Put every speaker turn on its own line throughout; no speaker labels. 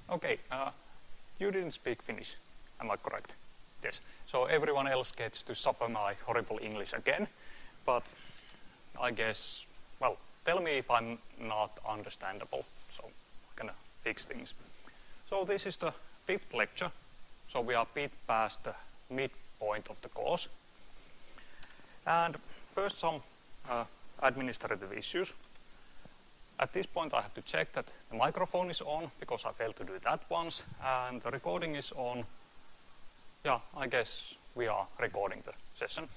Okay, you didn't speak Finnish, am I correct? Yes. So everyone else gets to suffer my horrible English again, but I guess, well, tell me if I'm not understandable, so I can fix things. So this is the 5th lecture, so we are a bit past the midpoint of the course. And first some administrative issues. At this point I have to check that the microphone is on, because I failed to do that once, and the recording is on. Yeah, I guess we are recording the session.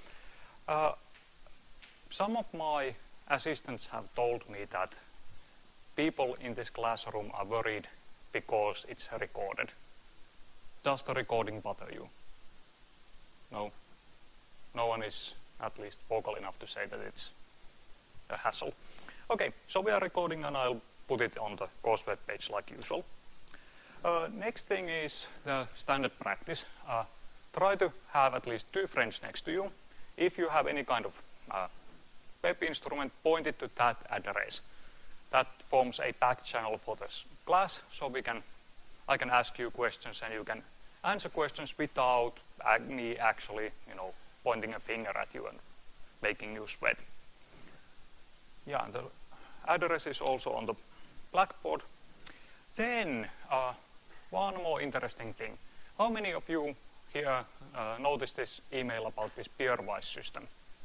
Some of my assistants have told me that people in this classroom are worried because it's recorded. Does the recording bother you? No? No one is at least vocal enough to say that it's a hassle. Okay, so we are recording and I'll put it on the course web page like usual. Next thing is the standard practice. Try to have at least 2 friends next to you. If you have any kind of web instrument, point it to that address. That forms a back channel for this class, so I can ask you questions and you can answer questions without me actually, pointing a finger at you and making you sweat. Yeah, and the address is also on the blackboard. Then, one more interesting thing. How many of you here noticed this email about this peerwise system?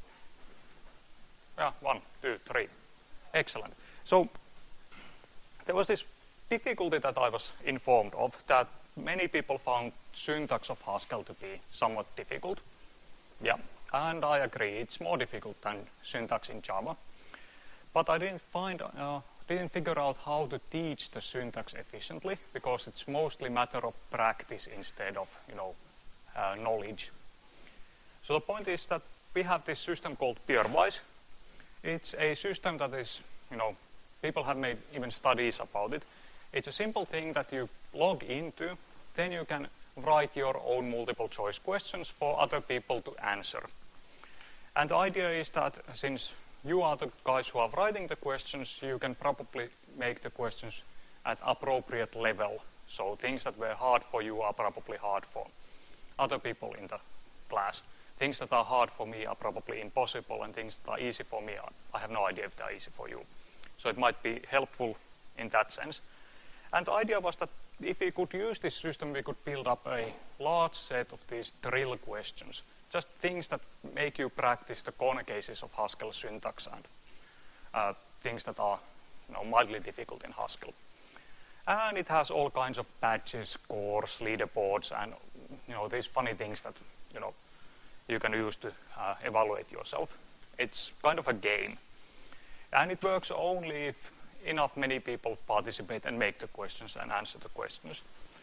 Yeah, 1, 2, 3. Excellent. So, there was this difficulty that I was informed of, that many people found syntax of Haskell to be somewhat difficult. Yeah, and I agree, it's more difficult than syntax in Java. But I didn't figure out how to teach the syntax efficiently, because it's mostly a matter of practice instead of, knowledge. So the point is that we have this system called peerwise. It's a system that is, people have made even studies about it. It's a simple thing that you log into, then you can write your own multiple choice questions for other people to answer. And the idea is that since you are the guys who are writing the questions, you can probably make the questions at appropriate level. So things that were hard for you are probably hard for other people in the class. Things that are hard for me are probably impossible, and things that are easy for me, I have no idea if they are easy for you. So it might be helpful in that sense. And the idea was that if we could use this system, we could build up a large set of these drill questions. Just things that make you practice the corner cases of Haskell syntax and things that are mildly difficult in Haskell. And it has all kinds of badges, scores, leaderboards, and these funny things that you can use to evaluate yourself. It's kind of a game. And it works only if many people participate and make the questions and answer the questions.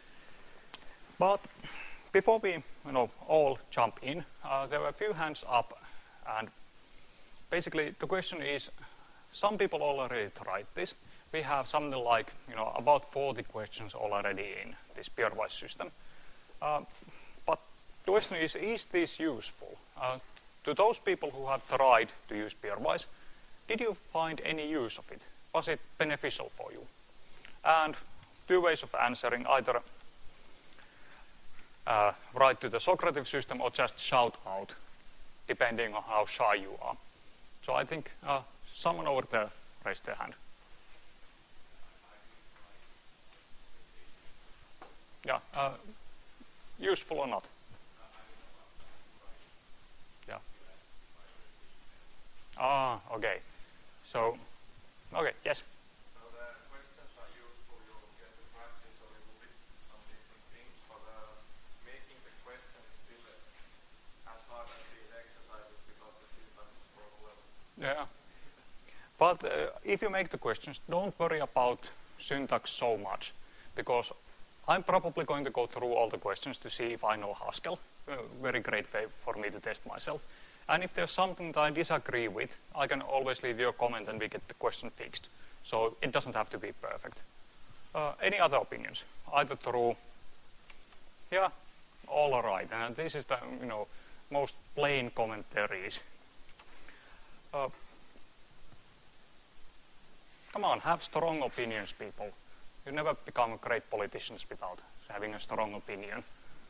But before we all jump in, there were a few hands up, and basically the question is, some people already tried this. We have something like about 40 questions already in this peerwise system. But the question is this useful? To those people who have tried to use peerwise, did you find any use of it? Was it beneficial for you? And 2 ways of answering, either write to the Socrative system or just shout out, depending on how shy you are. So I think someone over there raised their hand. Yeah, useful or not? Yeah. Okay. So, okay, yes.
So the questions are useful, you get to practice a little bit some different things, but making the question is still as hard as the exercises because the syntax is problem.
Yeah. But if you make the questions, don't worry about syntax so much, because I'm probably going to go through all the questions to see if I know Haskell. Very great way for me to test myself. And if there's something that I disagree with, I can always leave you a comment and we get the question fixed. So it doesn't have to be perfect. Any other opinions? Either through, yeah, all right. And this is the most plain commentaries. Come on, have strong opinions, people. You never become great politicians without having a strong opinion.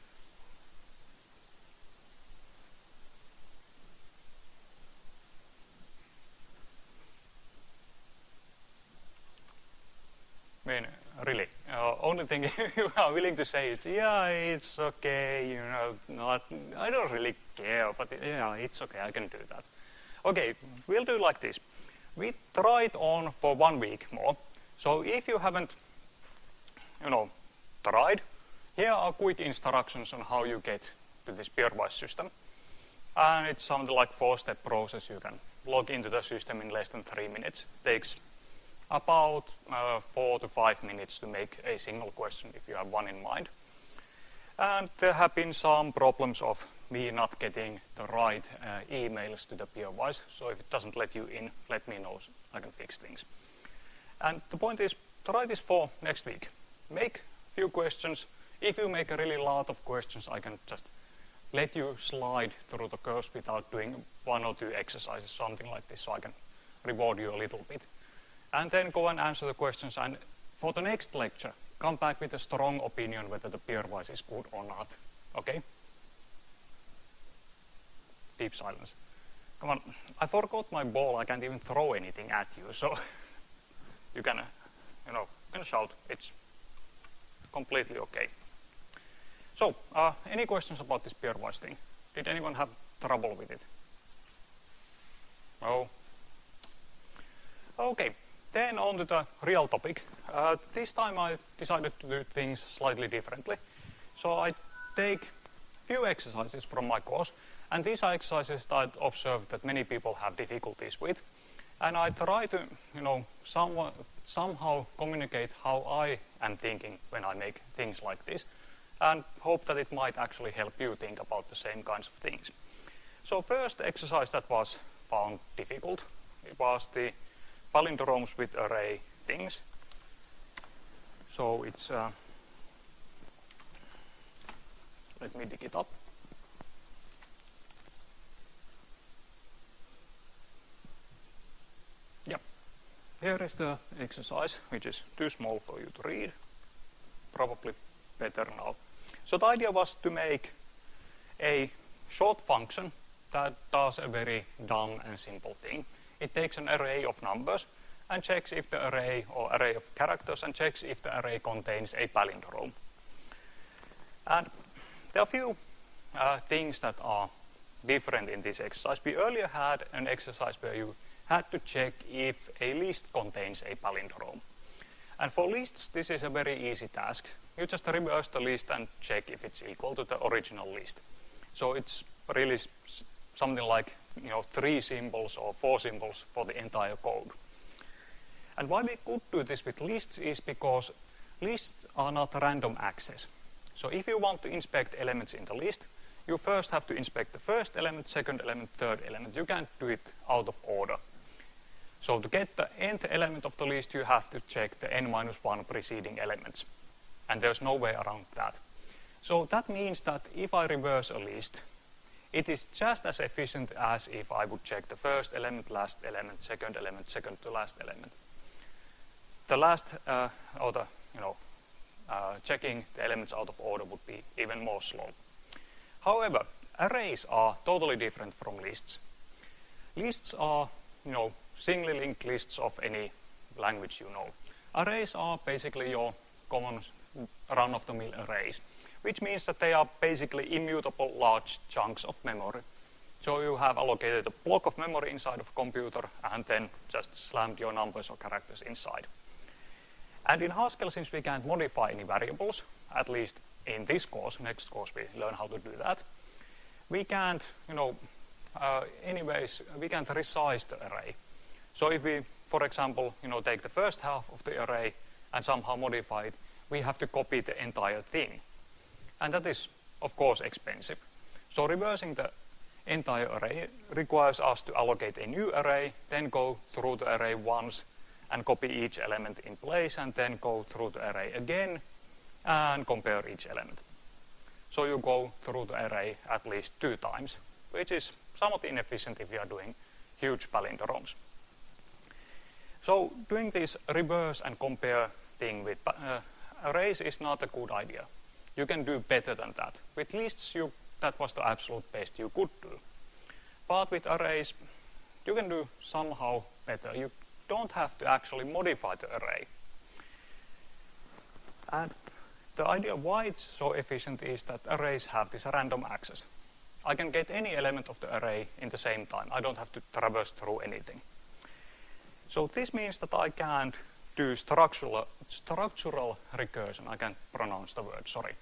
I mean, really, only thing you are willing to say is, yeah, it's okay, you know, I don't really care, but yeah, it's okay, I can do that. Okay, we'll do like this. We try it on for 1 week more. So if you haven't, you know, tried, here are quick instructions on how you get to this peerwise system. And it's something like 4-step process. You can log into the system in less than 3 minutes. Takes about 4 to 5 minutes to make a single question if you have one in mind. And there have been some problems of me not getting the right emails to the peerwise. So if it doesn't let you in, let me know so I can fix things. And the point is, try this for next week. Make few questions. If you make a really lot of questions, I can just let you slide through the course without doing 1 or 2 exercises, something like this, so I can reward you a little bit. And then go and answer the questions, and for the next lecture, come back with a strong opinion whether the peerwise is good or not. Okay? Deep silence. Come on, I forgot my ball, I can't even throw anything at you, so you can, you know, shout. It's completely okay. So, any questions about this peerwise thing? Did anyone have trouble with it? No? Okay, then on to the real topic. This time I decided to do things slightly differently. So I take few exercises from my course, and these are exercises that I observed that many people have difficulties with. And I try to, you know, somehow communicate how I am thinking when I make things like this, and hope that it might actually help you think about the same kinds of things. So first exercise that was found difficult, it was the palindromes with array things. So it's, let me dig it up. Yep. Here is the exercise, which is too small for you to read. Probably better now. So the idea was to make a short function that does a very dumb and simple thing. It takes an array of numbers and checks if the array, or array of characters, and checks if the array contains a palindrome. And there are a few things that are different in this exercise. We earlier had an exercise where you had to check if a list contains a palindrome. And for lists, this is a very easy task. You just reverse the list and check if it's equal to the original list. So it's really something like, you know, 3 symbols or 4 symbols for the entire code. And why we could do this with lists is because lists are not random access. So if you want to inspect elements in the list, you first have to inspect the first element, second element, third element. You can't do it out of order. So to get the nth element of the list, you have to check the n-1 preceding elements. And there's no way around that. So that means that if I reverse a list, it is just as efficient as if I would check the first element, last element, second to last element. The last, or the, you know, checking the elements out of order would be even more slow. However, arrays are totally different from lists. Lists are, you know, singly linked lists of any language you know. Arrays are basically your common run-of-the-mill arrays, which means that they are basically immutable large chunks of memory. So you have allocated a block of memory inside of a computer and then just slammed your numbers or characters inside. And in Haskell, since we can't modify any variables, at least in this course, next course we learn how to do that, we can't, you know, anyways, we can't resize the array. So if we, for example, you know, take the first half of the array and somehow modify it, we have to copy the entire thing. And that is, of course, expensive. So reversing the entire array requires us to allocate a new array, then go through the array once and copy each element in place, and then go through the array again and compare each element. So you go through the array at least 2 times, which is somewhat inefficient if you are doing huge palindromes. So doing this reverse and compare thing with arrays is not a good idea. You can do better than that. With lists, that was the absolute best you could do. But with arrays, you can do somehow better. You don't have to actually modify the array. And the idea why it's so efficient is that arrays have this random access. I can get any element of the array in the same time. I don't have to traverse through anything. So this means that I can't do structural recursion. I can't pronounce the word, sorry.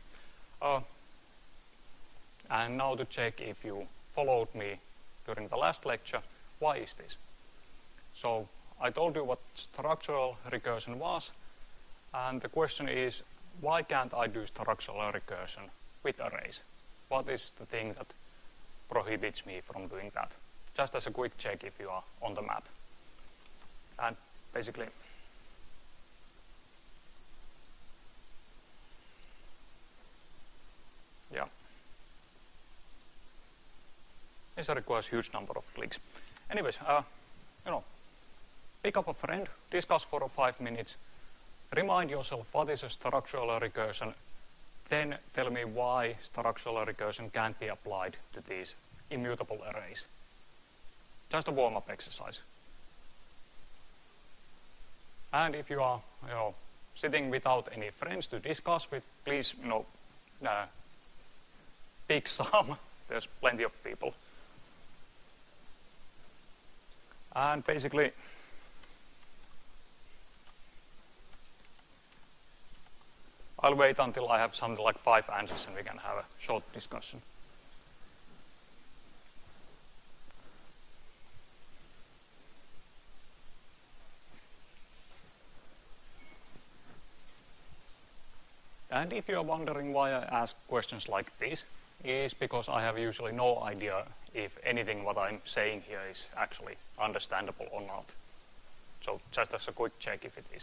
And now to check if you followed me during the last lecture, why is this? So I told you what structural recursion was, and the question is, why can't I do structural recursion with arrays? What is the thing that prohibits me from doing that? Just as a quick check if you are on the map. And basically, yeah. This requires huge number of clicks. Anyways, pick up a friend, discuss for 5 minutes, remind yourself what is a structural recursion, then tell me why structural recursion can't be applied to these immutable arrays. Just a warm-up exercise. And if you are, sitting without any friends to discuss with, please, pick some. There's plenty of people. And basically, I'll wait until I have something like 5 answers and we can have a short discussion. And if you are wondering why I ask questions like this, is because I have usually no idea if anything what I'm saying here is actually understandable or not. So just as a quick check if it is.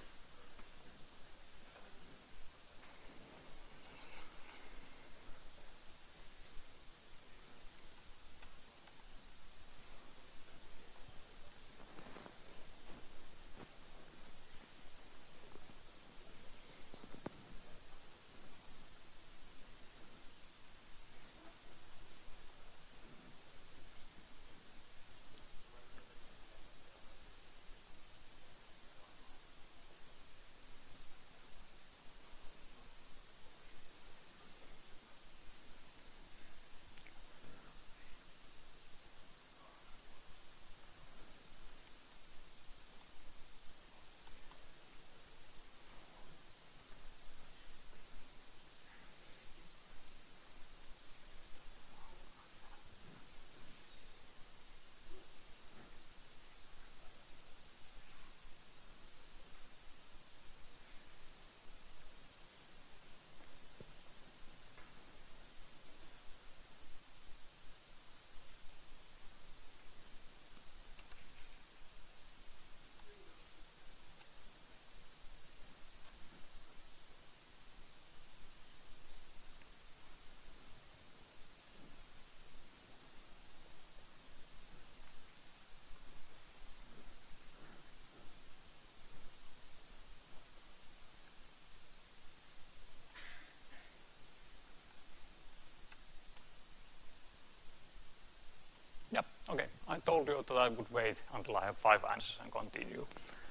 Yep, okay. I told you that I would wait until I have 5 answers and continue.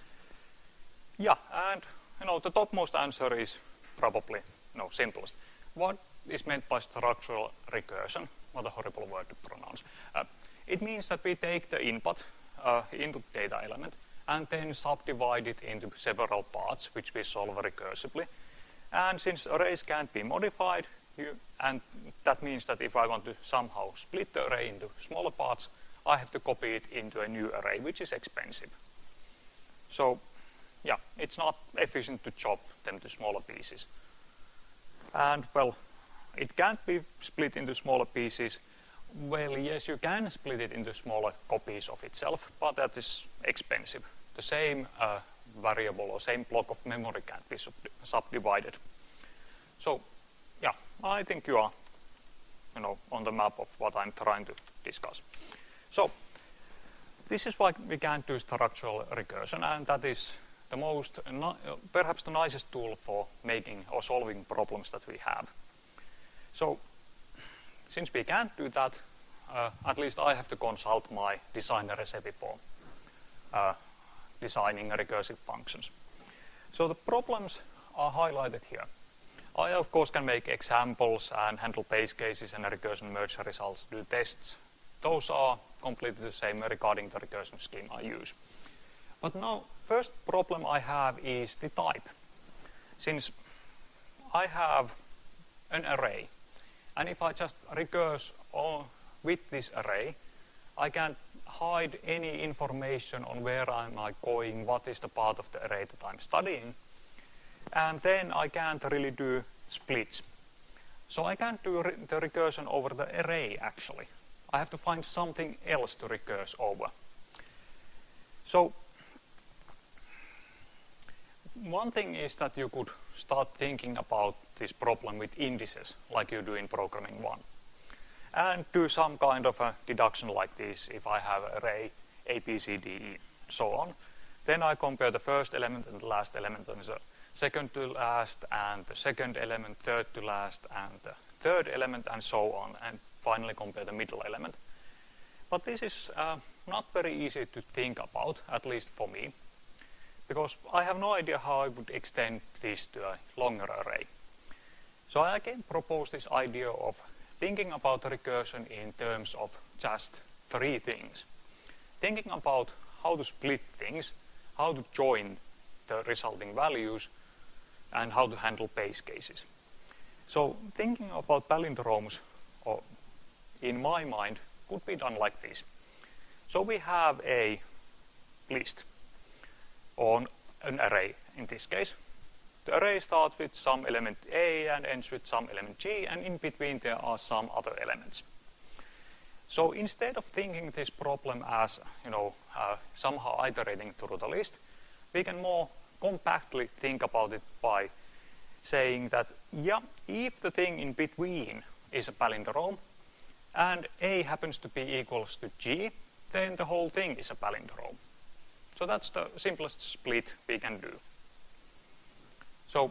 Yeah, and the topmost answer is probably simplest. What is meant by structural recursion? What a horrible word to pronounce. It means that we take the input data element and then subdivide it into several parts which we solve recursively. And since arrays can't be modified, and that means that if I want to somehow split the array into smaller parts, I have to copy it into a new array, which is expensive. So, yeah, it's not efficient to chop them to smaller pieces. And, well, it can't be split into smaller pieces. Well, yes, you can split it into smaller copies of itself, but that is expensive. The same variable or same block of memory can't be subdivided. So, yeah, I think you are, on the map of what I'm trying to discuss. So, this is why we can't do structural recursion, and that perhaps the nicest tool for making or solving problems that we have. So, since we can't do that, at least I have to consult my designer recipe for designing recursive functions. So the problems are highlighted here. I, of course, can make examples and handle base cases and recursion merge results, do tests. Those are completely the same regarding the recursion scheme I use. But now, first problem I have is the type. Since I have an array, and if I just recurse with this array, I can't hide any information on where am I going, what is the part of the array that I'm studying. And then I can't really do splits. So I can't do the recursion over the array, actually. I have to find something else to recurse over. So one thing is that you could start thinking about this problem with indices, like you do in Programming 1. And do some kind of a deduction like this. If I have an array A, B, C, D, E, so on, then I compare the first element and the last element, and the second to last, and the second element, third to last, and the third element, and so on, and finally compare the middle element. But this is not very easy to think about, at least for me, because I have no idea how I would extend this to a longer array. So I again propose this idea of thinking about recursion in terms of just three things. Thinking about how to split things, how to join the resulting values, and how to handle base cases. So thinking about palindromes, in my mind, could be done like this. So we have a list on an array in this case. The array starts with some element A and ends with some element G, and in between there are some other elements. So instead of thinking this problem as, somehow iterating through the list, we can more compactly think about it by saying that, if the thing in between is a palindrome, and A happens to be equals to G, then the whole thing is a palindrome. So that's the simplest split we can do. So,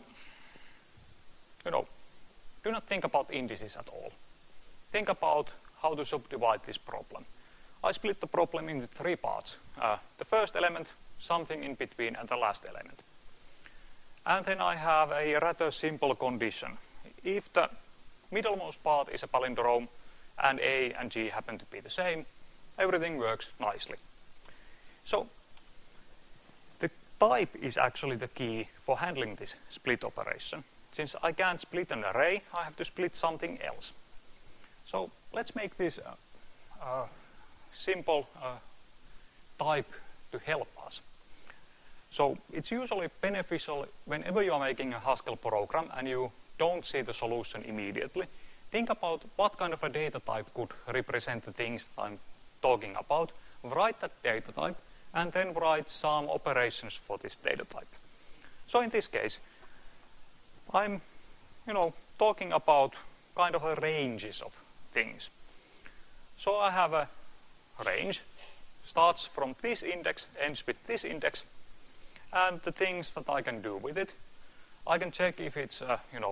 do not think about indices at all. Think about how to subdivide this problem. I split the problem into three parts. The first element, something in between, and the last element. And then I have a rather simple condition. If the middlemost part is a palindrome, and A and G happen to be the same, everything works nicely. So, the type is actually the key for handling this split operation. Since I can't split an array, I have to split something else. So let's make this a simple type to help us. So it's usually beneficial whenever you are making a Haskell program and you don't see the solution immediately. Think about what kind of a data type could represent the things that I'm talking about. Write that data type and then write some operations for this data type. So in this case, I'm, talking about kind of a ranges of things. So I have a range, starts from this index, ends with this index, and the things that I can do with it. I can check if it's,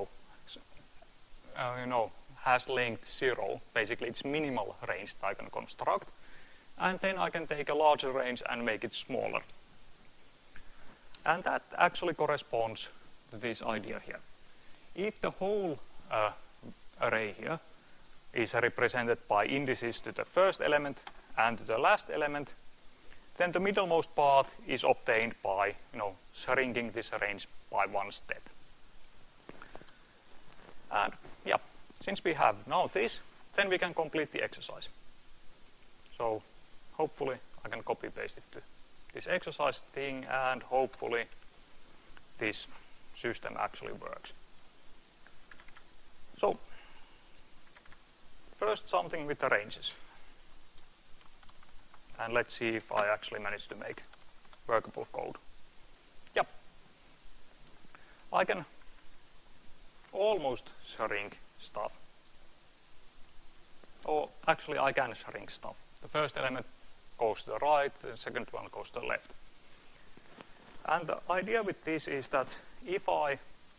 has length 0. Basically, it's minimal range that I can construct. And then I can take a larger range and make it smaller. And that actually corresponds to this idea here. If the whole array here is represented by indices to the first element and to the last element, then the middlemost part is obtained by, shrinking this range by one step. And since we have now this, then we can complete the exercise. So hopefully I can copy paste it to this exercise thing, and hopefully this system actually works. So first something with the ranges. And let's see if I actually manage to make workable code. Yep. I can almost shrink stuff. Or actually I can shrink stuff. The first element goes to the right, the second one goes to the left. And the idea with this is that if I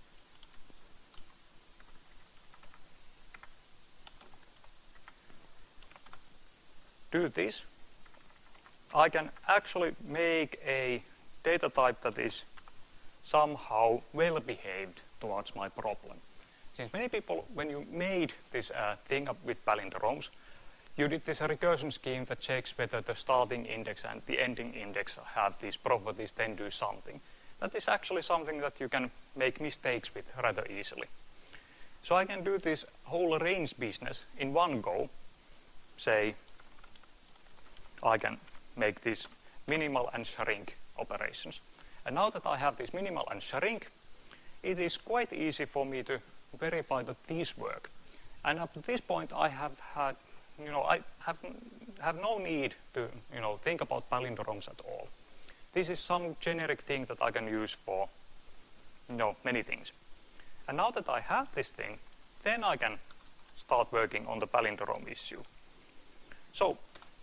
do this, I can actually make a data type that is somehow well behaved towards my problem. Since many people, when you made this thing up with palindromes, you did this recursion scheme that checks whether the starting index and the ending index have these properties, then do something. That is actually something that you can make mistakes with rather easily. So I can do this whole range business in one go. Say, I can make these minimal and shrink operations. And now that I have this minimal and shrink, it is quite easy for me to verify that these work. And up to this point, I have had, I have no need to, think about palindromes at all. This is some generic thing that I can use for, many things. And now that I have this thing, then I can start working on the palindrome issue. So,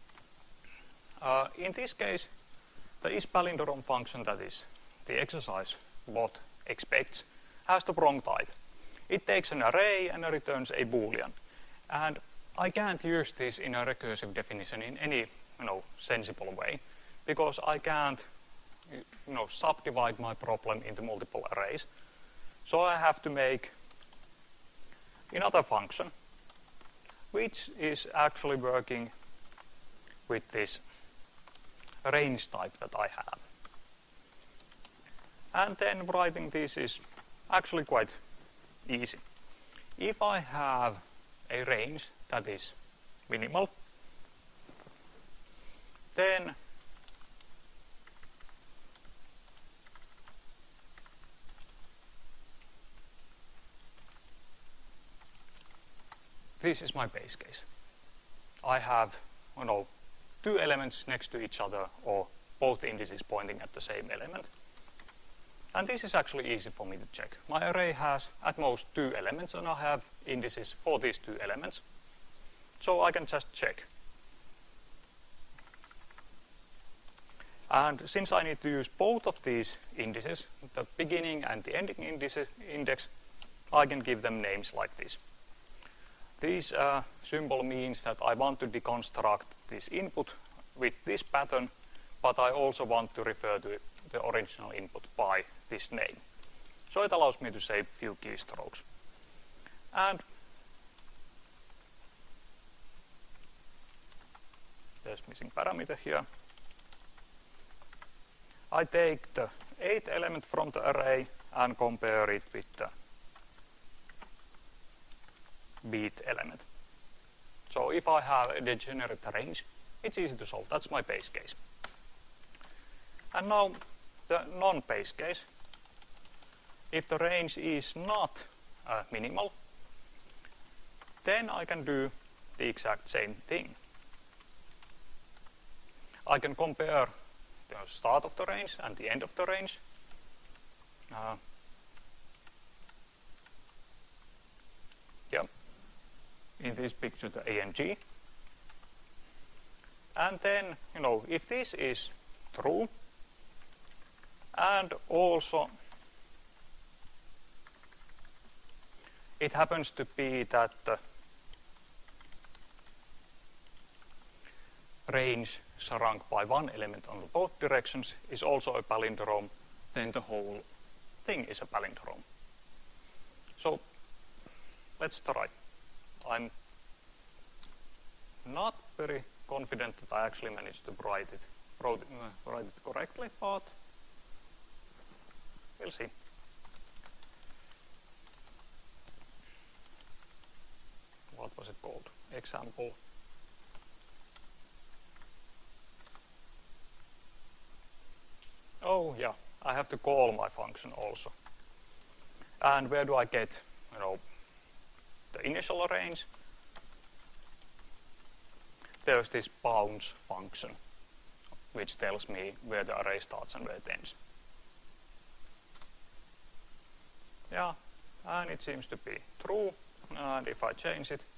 in this case, the isPalindrome function, that is the exercise bot expects, has the wrong type. It takes an array and returns a boolean. And I can't use this in a recursive definition in any sensible way, because I can't subdivide my problem into multiple arrays. So I have to make another function which is actually working with this range type that I have. And then writing this is actually quite easy. If I have a range that is minimal, then this is my base case. I have, two elements next to each other, or both indices pointing at the same element. And this is actually easy for me to check. My array has at most 2 elements, and I have indices for these 2 elements. So I can just check. And since I need to use both of these indices, the beginning and the ending index, I can give them names like this. This symbol means that I want to deconstruct this input with this pattern, but I also want to refer to the original input by this name. So it allows me to save few keystrokes. And there's missing parameter here. I take the 8th element from the array and compare it with the bth element. So if I have a degenerate range, it's easy to solve. That's my base case. And now the non-base case. If the range is not minimal, then I can do the exact same thing. I can compare the start of the range and the end of the range. In this picture, the A and G. And then, if this is true, and also it happens to be that the range shrunk by 1 element on both directions is also a palindrome, then the whole thing is a palindrome. So let's try. I'm not very confident that I actually managed to write it correctly, but we'll see. What was it called? Example. Oh yeah, I have to call my function also. And where do I get, the initial range? There's this bounds function, which tells me where the array starts and where it ends. Yeah, and it seems to be true. And if I change it,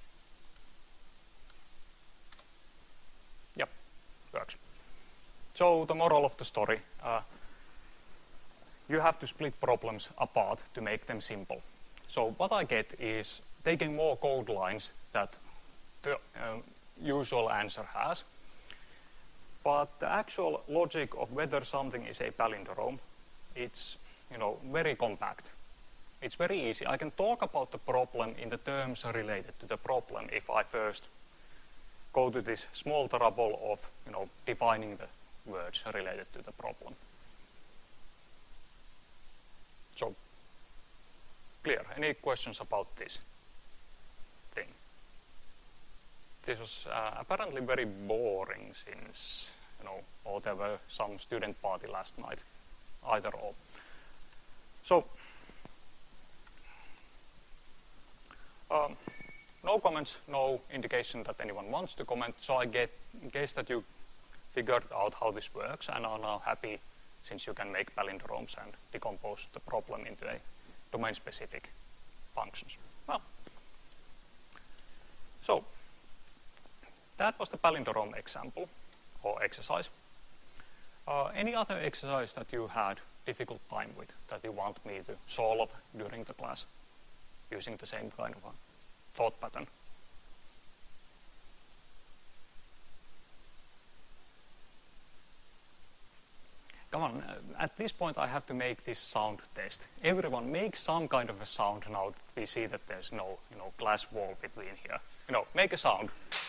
yep, works. So the moral of the story, you have to split problems apart to make them simple. So what I get is taking more code lines that the usual answer has, but the actual logic of whether something is a palindrome, it's very compact. It's very easy. I can talk about the problem in the terms related to the problem if I first go to this small trouble of defining the words related to the problem. So, clear. Any questions about this thing? This was apparently very boring since, or there were some student party last night, either or. So, no comments, no indication that anyone wants to comment, so I guess that you figured out how this works and are now happy since you can make palindromes and decompose the problem into a domain-specific functions. Well, so that was the palindrome example or exercise. Any other exercise that you had difficult time with that you want me to solve during the class using the same kind of a thought pattern? Come on, at this point I have to make this sound test. Everyone make some kind of a sound now that we see that there's no glass wall between here. Make a sound.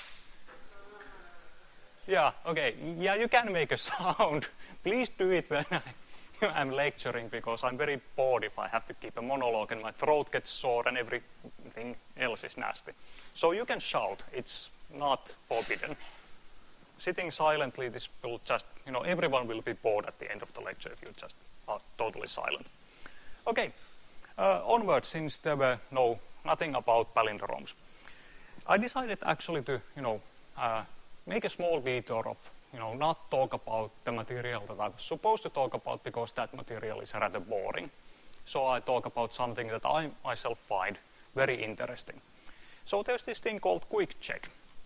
Yeah, okay. Yeah, you can make a sound. Please do it when I'm lecturing, because I'm very bored if I have to keep a monologue and my throat gets sore and everything else is nasty. So you can shout. It's not forbidden. Sitting silently, this will just, everyone will be bored at the end of the lecture if you just are totally silent. Okay, onward, since there were nothing about palindromes. I decided actually to, make a small detour of, not talk about the material that I was supposed to talk about, because that material is rather boring. So I talk about something that I myself find very interesting. So there's this thing called Quick Check.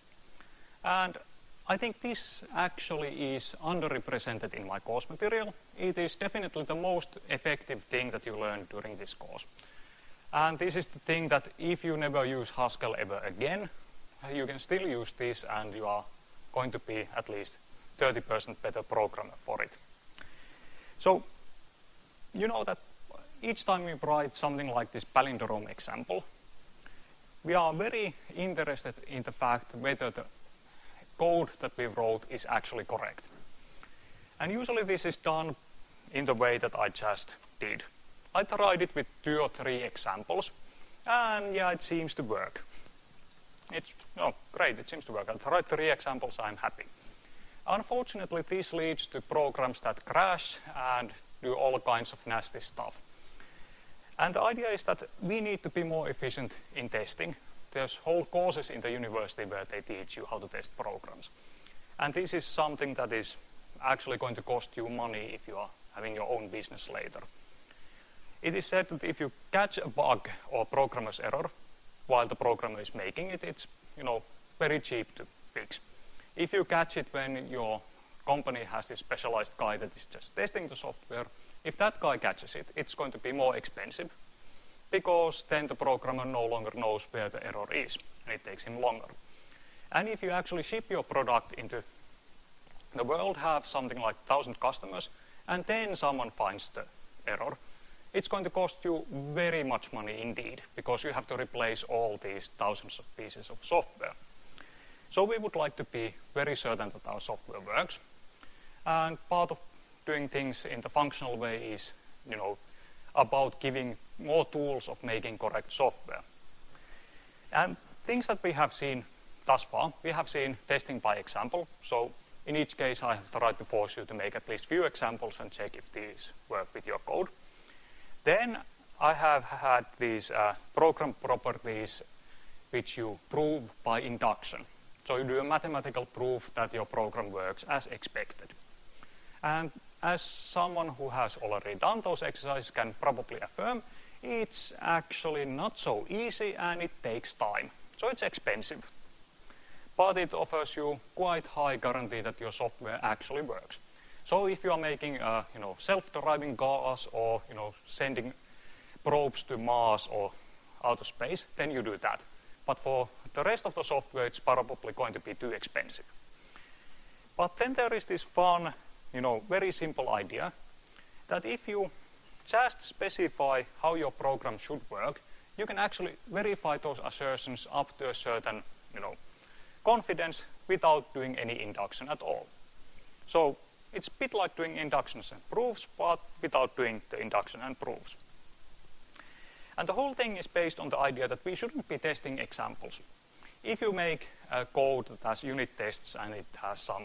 And I think this actually is underrepresented in my course material. It is definitely the most effective thing that you learn during this course. And this is the thing that if you never use Haskell ever again, you can still use this and you are going to be at least 30% better programmer for it. So, you know that each time we write something like this palindrome example, we are very interested in the fact whether the code that we wrote is actually correct. And usually this is done in the way that I just did. I tried it with 2 or 3 examples, and yeah, it seems to work. It's great, it seems to work. I tried 3 examples, I'm happy. Unfortunately, this leads to programs that crash and do all kinds of nasty stuff. And the idea is that we need to be more efficient in testing. There's whole courses in the university where they teach you how to test programs. And this is something that is actually going to cost you money if you are having your own business later. It is said that if you catch a bug or programmer's error while the programmer is making it, it's very cheap to fix. If you catch it when your company has this specialized guy that is just testing the software, if that guy catches it, it's going to be more expensive, because then the programmer no longer knows where the error is, and it takes him longer. And if you actually ship your product into the world, have something like 1,000 customers, and then someone finds the error, it's going to cost you very much money indeed, because you have to replace all these thousands of pieces of software. So we would like to be very certain that our software works, and part of doing things in the functional way is, about giving more tools of making correct software. And things that we have seen thus far, we have seen testing by example. So in each case, I have tried to force you to make at least few examples and check if these work with your code. Then I have had these program properties which you prove by induction. So you do a mathematical proof that your program works as expected. And as someone who has already done those exercises can probably affirm, it's actually not so easy and it takes time. So it's expensive. But it offers you quite high guarantee that your software actually works. So if you are making self-driving cars or sending probes to Mars or outer space, then you do that. But for the rest of the software, it's probably going to be too expensive. But then there is this fun, very simple idea that if you just specify how your program should work, you can actually verify those assertions up to a certain, confidence without doing any induction at all. So it's a bit like doing inductions and proofs, but without doing the induction and proofs. And the whole thing is based on the idea that we shouldn't be testing examples. If you make a code that has unit tests and it has some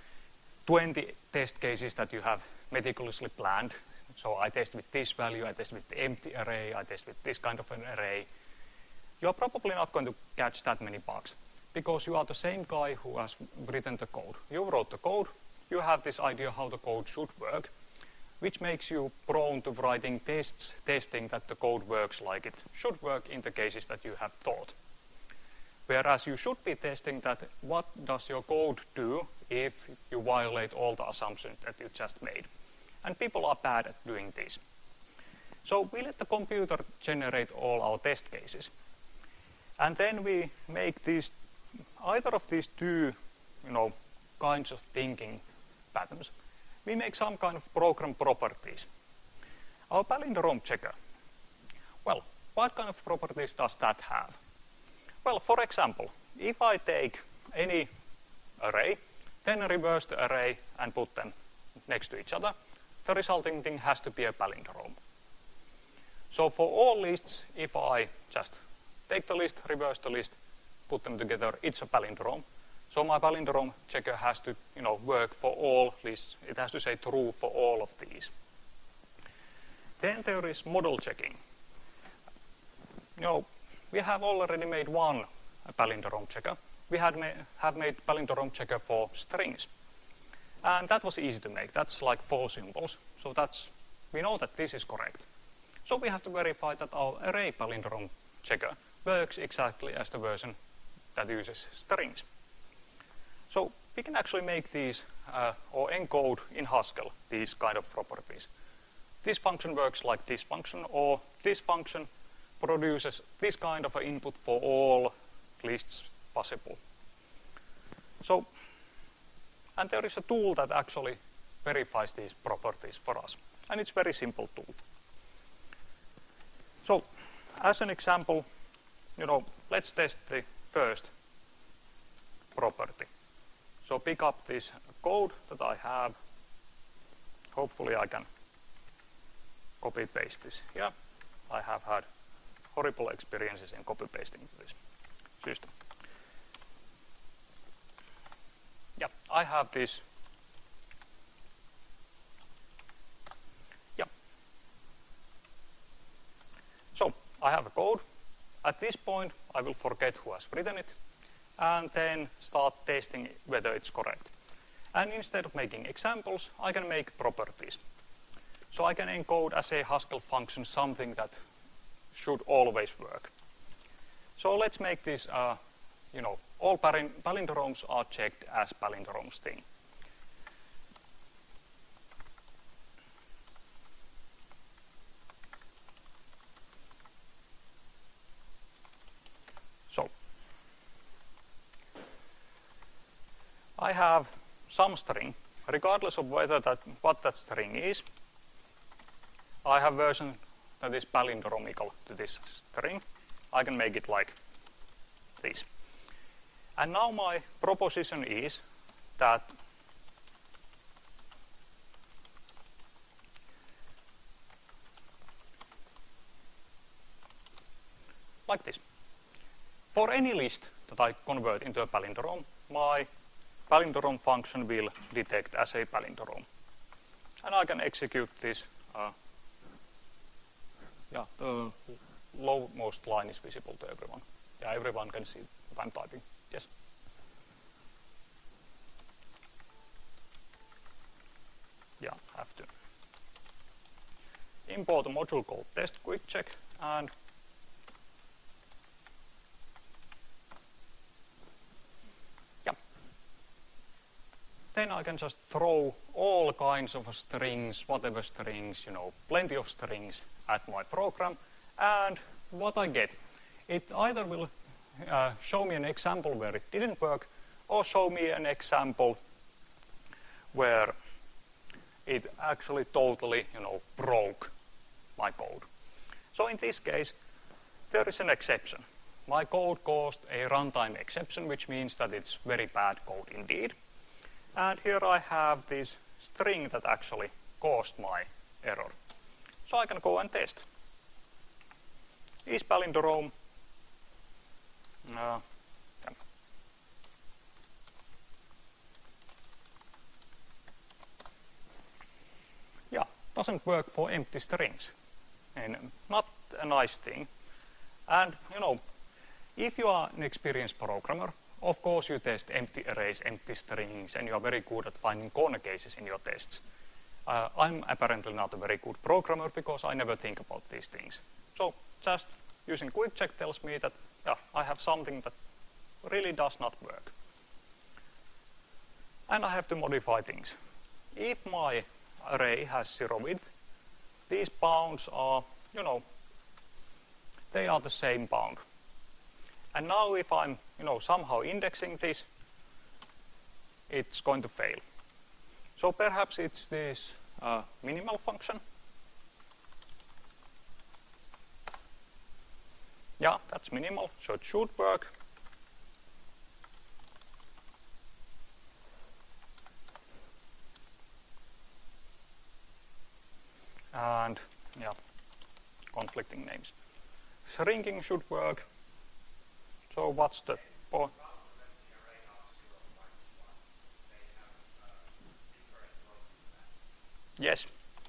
20 test cases that you have meticulously planned, so I test with this value, I test with the empty array, I test with this kind of an array, you're probably not going to catch that many bugs because you are the same guy who has written the code. You wrote the code, you have this idea how the code should work, which makes you prone to writing tests, testing that the code works like it should work in the cases that you have thought. Whereas you should be testing that what does your code do if you violate all the assumptions that you just made. And people are bad at doing this. So we let the computer generate all our test cases. And then we make these, either of these two, kinds of thinking patterns. We make some kind of program properties. Our palindrome checker. Well, what kind of properties does that have? Well, for example, if I take any array, then reverse the array and put them next to each other, the resulting thing has to be a palindrome. So for all lists, if I just take the list, reverse the list, put them together, it's a palindrome. So my palindrome checker has to, work for all lists. It has to say true for all of these. Then there is model checking. We have already made one palindrome checker. We have made palindrome checker for strings. And that was easy to make. That's like 4 symbols. So we know that this is correct. So we have to verify that our array palindrome checker works exactly as the version that uses strings. So we can actually make these or encode in Haskell these kind of properties. This function works like this function, or this function produces this kind of an input for all lists possible. So, and there is a tool that actually verifies these properties for us. And it's a very simple tool. So, as an example, let's test the first property. So pick up this code that I have. Hopefully I can copy paste this here. I have had horrible experiences in copy pasting this system. Yeah, I have this. Yeah. So I have a code. At this point, I will forget who has written it, and then start testing whether it's correct. And instead of making examples, I can make properties. So I can encode as a Haskell function something that should always work. So let's make this, all palindromes are checked as palindromes thing. So I have some string, regardless of what that string is. I have version that is palindromical to this string. I can make it like this. And now my proposition is that like this. For any list that I convert into a palindrome, my palindrome function will detect as a palindrome. And I can execute this. The lowmost line is visible to everyone. Yeah, everyone can see what I'm typing. Yes? Yeah, have to. Import a module called test_quick_check and then I can just throw all kinds of strings, whatever strings, plenty of strings at my program. And what I get, it either will show me an example where it didn't work, or show me an example where it actually totally, broke my code. So in this case, there is an exception. My code caused a runtime exception, which means that it's very bad code indeed. And here I have this string that actually caused my error. So I can go and test. Is palindrome doesn't work for empty strings. And not a nice thing. And, if you are an experienced programmer, of course you test empty arrays, empty strings, and you are very good at finding corner cases in your tests. I'm apparently not a very good programmer because I never think about these things. So just using quick check tells me that I have something that really does not work. And I have to modify things. If my array has 0 width, these bounds are, they are the same bound. And now if I'm, somehow indexing this, it's going to fail. So perhaps it's this minimal function. Yeah, that's minimal, so it should work. And, conflicting names. Shrinking should work. So what's the point? Yes.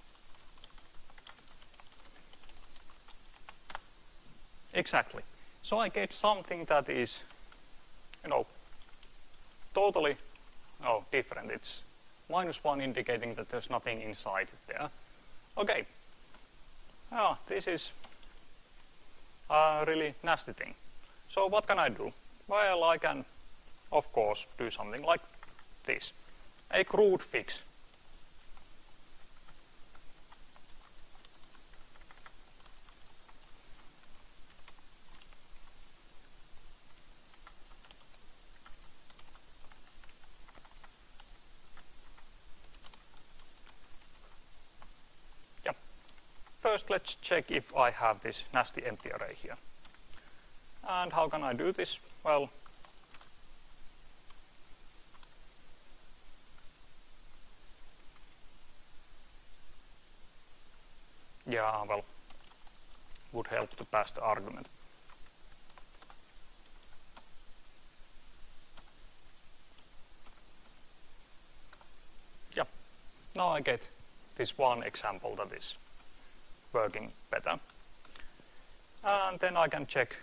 Exactly. So I get something that is, totally different. It's -1 indicating that there's nothing inside there. Okay. This is a really nasty thing. So what can I do? Well, I can, of course, do something like this. A crude fix. First, let's check if I have this nasty empty array here. And how can I do this? Well, would help to pass the argument. Now I get this one example that is working better. And then I can check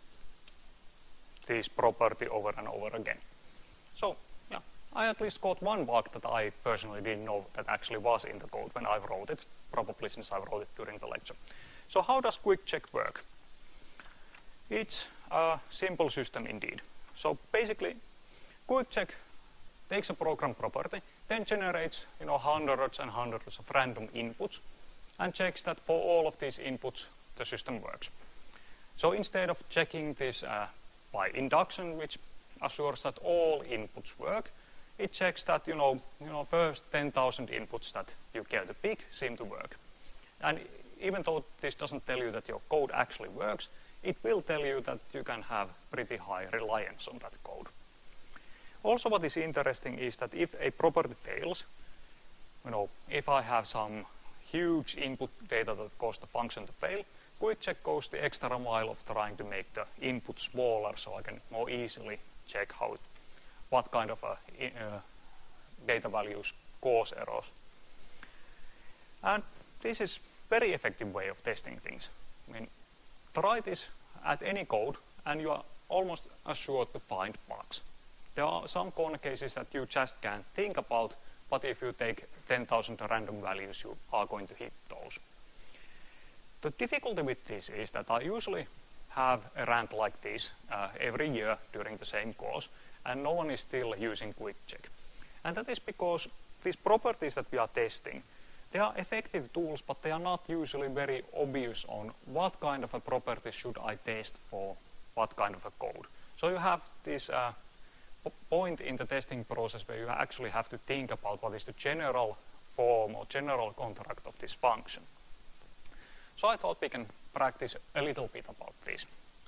this property over and over again. So, I at least got one bug that I personally didn't know that actually was in the code when I wrote it, probably since I wrote it during the lecture. So how does quick check work? It's a simple system indeed. So basically, quick check takes a program property, then generates hundreds and hundreds of random inputs, and checks that for all of these inputs the system works. So instead of checking this by induction, which assures that all inputs work, it checks that first 10,000 inputs that you care to pick seem to work. And even though this doesn't tell you that your code actually works, it will tell you that you can have pretty high reliance on that code. Also, what is interesting is that if a property fails, if I have some huge input data that caused the function to fail, quick check goes the extra mile of trying to make the input smaller so I can more easily check what kind of data values cause errors. And this is very effective way of testing things. Try this at any code and you are almost assured to find bugs. There are some corner cases that you just can't think about, but if you take 10,000 random values, you are going to hit those. The difficulty with this is that I usually have a rant like this every year during the same course, and no one is still using quick check. And that is because these properties that we are testing, they are effective tools, but they are not usually very obvious on what kind of a property should I test for what kind of a code. So you have this point in the testing process where you actually have to think about what is the general form or general contract of this function. So I thought we can practice a little bit about this.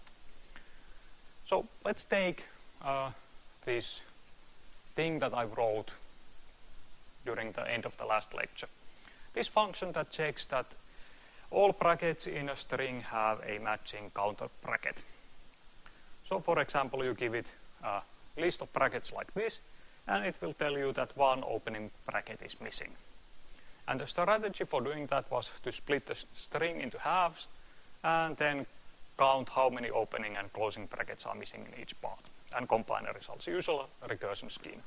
So let's take this thing that I wrote during the end of the last lecture. This function that checks that all brackets in a string have a matching counter bracket. So for example, you give it a list of brackets like this, and it will tell you that one opening bracket is missing. And the strategy for doing that was to split the string into halves and then count how many opening and closing brackets are missing in each part and combine the results. Usual recursion scheme.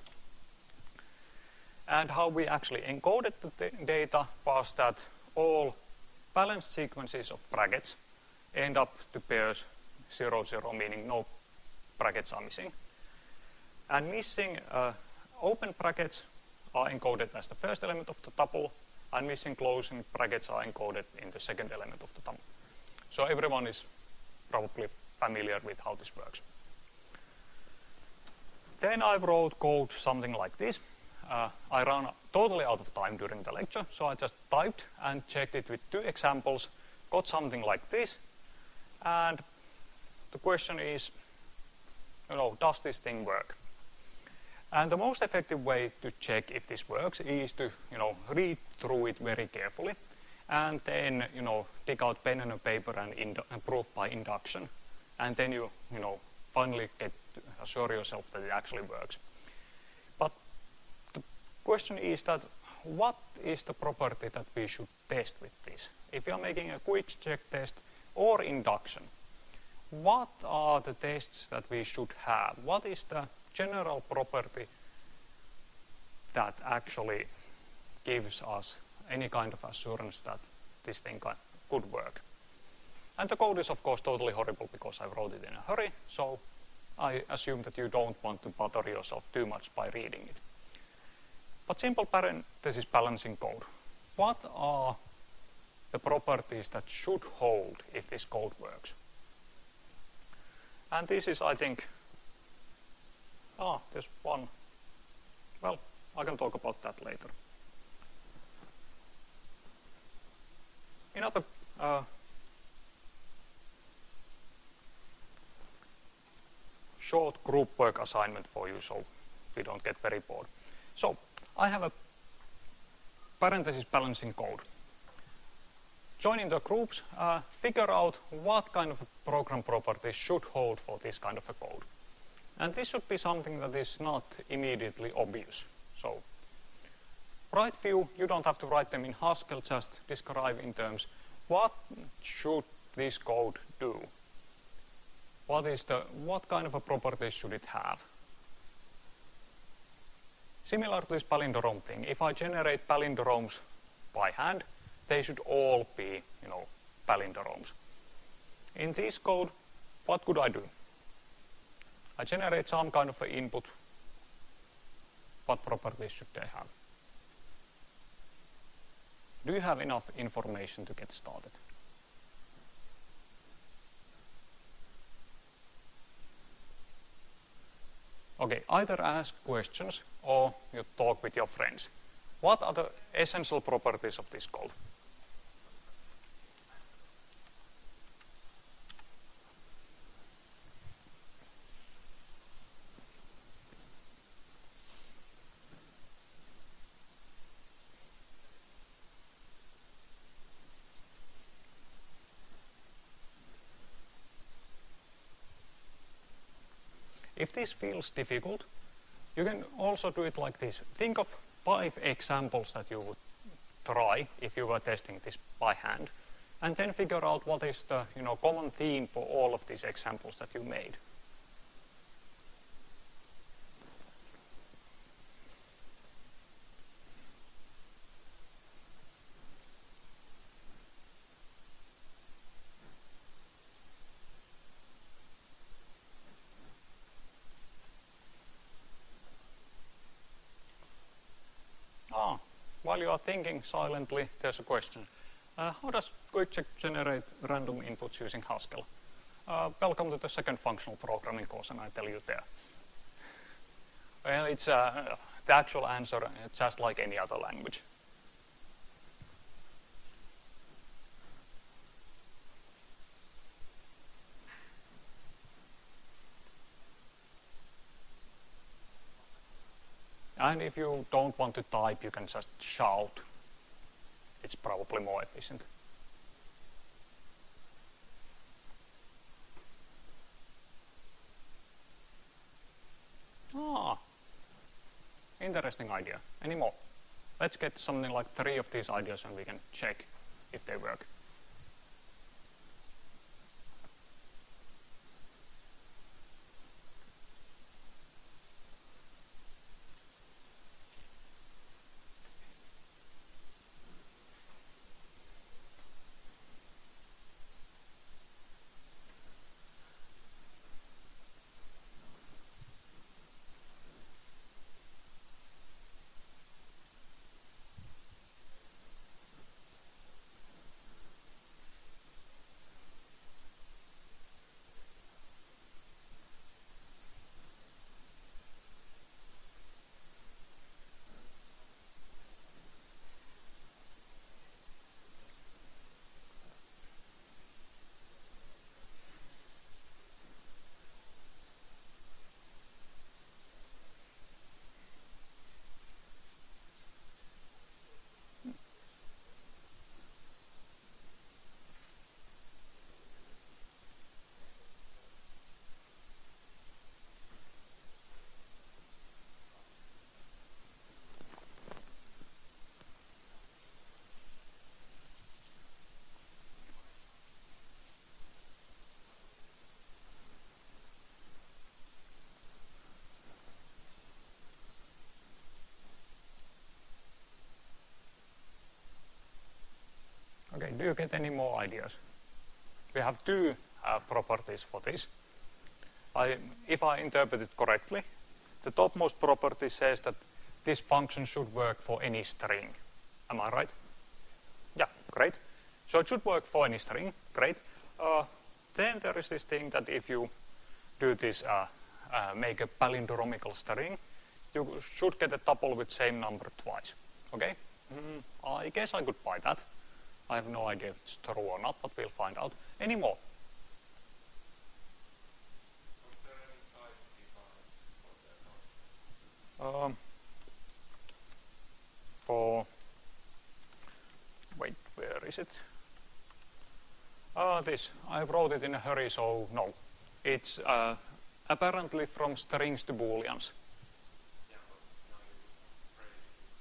And how we actually encoded the data was that all balanced sequences of brackets end up to pairs 0, 0, meaning no brackets are missing. And missing open brackets are encoded as the first element of the tuple, and missing closing brackets are encoded in the second element of the tuple. So everyone is probably familiar with how this works. Then I wrote code something like this. I ran totally out of time during the lecture, so I just typed and checked it with 2 examples, got something like this, and the question is, does this thing work? And the most effective way to check if this works is to, read through it very carefully, and then, take out pen and a paper and prove by induction, and then you, finally get to assure yourself that it actually works. But the question is that what is the property that we should test with this? If you are making a quick check test or induction, what are the tests that we should have? What is the general property that actually gives us any kind of assurance that this thing could work? And the code is of course totally horrible because I wrote it in a hurry, so I assume that you don't want to bother yourself too much by reading it. But simple parenthesis balancing code. What are the properties that should hold if this code works? And this is, I think, there's one. Well, I can talk about that later. Another short group work assignment for you, so we don't get very bored. So, I have a parenthesis balancing code. Join into groups, figure out what kind of program properties should hold for this kind of a code. And this should be something that is not immediately obvious. So, write few, you don't have to write them in Haskell, just describe in terms, what should this code do? What kind of a properties should it have? Similar to this palindrome thing, if I generate palindromes by hand, they should all be, palindromes. In this code, what could I do? I generate some kind of an input. What properties should they have? Do you have enough information to get started? Okay, either ask questions or you talk with your friends. What are the essential properties of this code? If this feels difficult, you can also do it like this. Think of 5 examples that you would try if you were testing this by hand, and then figure out what is the common theme for all of these examples that you made. are thinking silently, there's a question. How does QuickCheck generate random inputs using Haskell? Welcome to the second functional programming course, and I tell you there. Well, it's the actual answer, just like any other language. And if you don't want to type, you can just shout. It's probably more efficient. Interesting idea. Any more? Let's get something like 3 of these ideas and we can check if they work. Okay, do you get any more ideas? We have 2 properties for this. If I interpret it correctly, the topmost property says that this function should work for any string. Am I right? Yeah, great. So it should work for any string. Great. Then there is this thing that if you do this, make a palindromical string, you should get a tuple with same number twice. Okay? I guess I could buy that. I have no idea if it's true or not, but we'll find out. Any more?
Was there any type defined for that?
Wait, where is it? This. I wrote it in a hurry, so no. It's apparently from strings to booleans.
Yeah, but now you phrase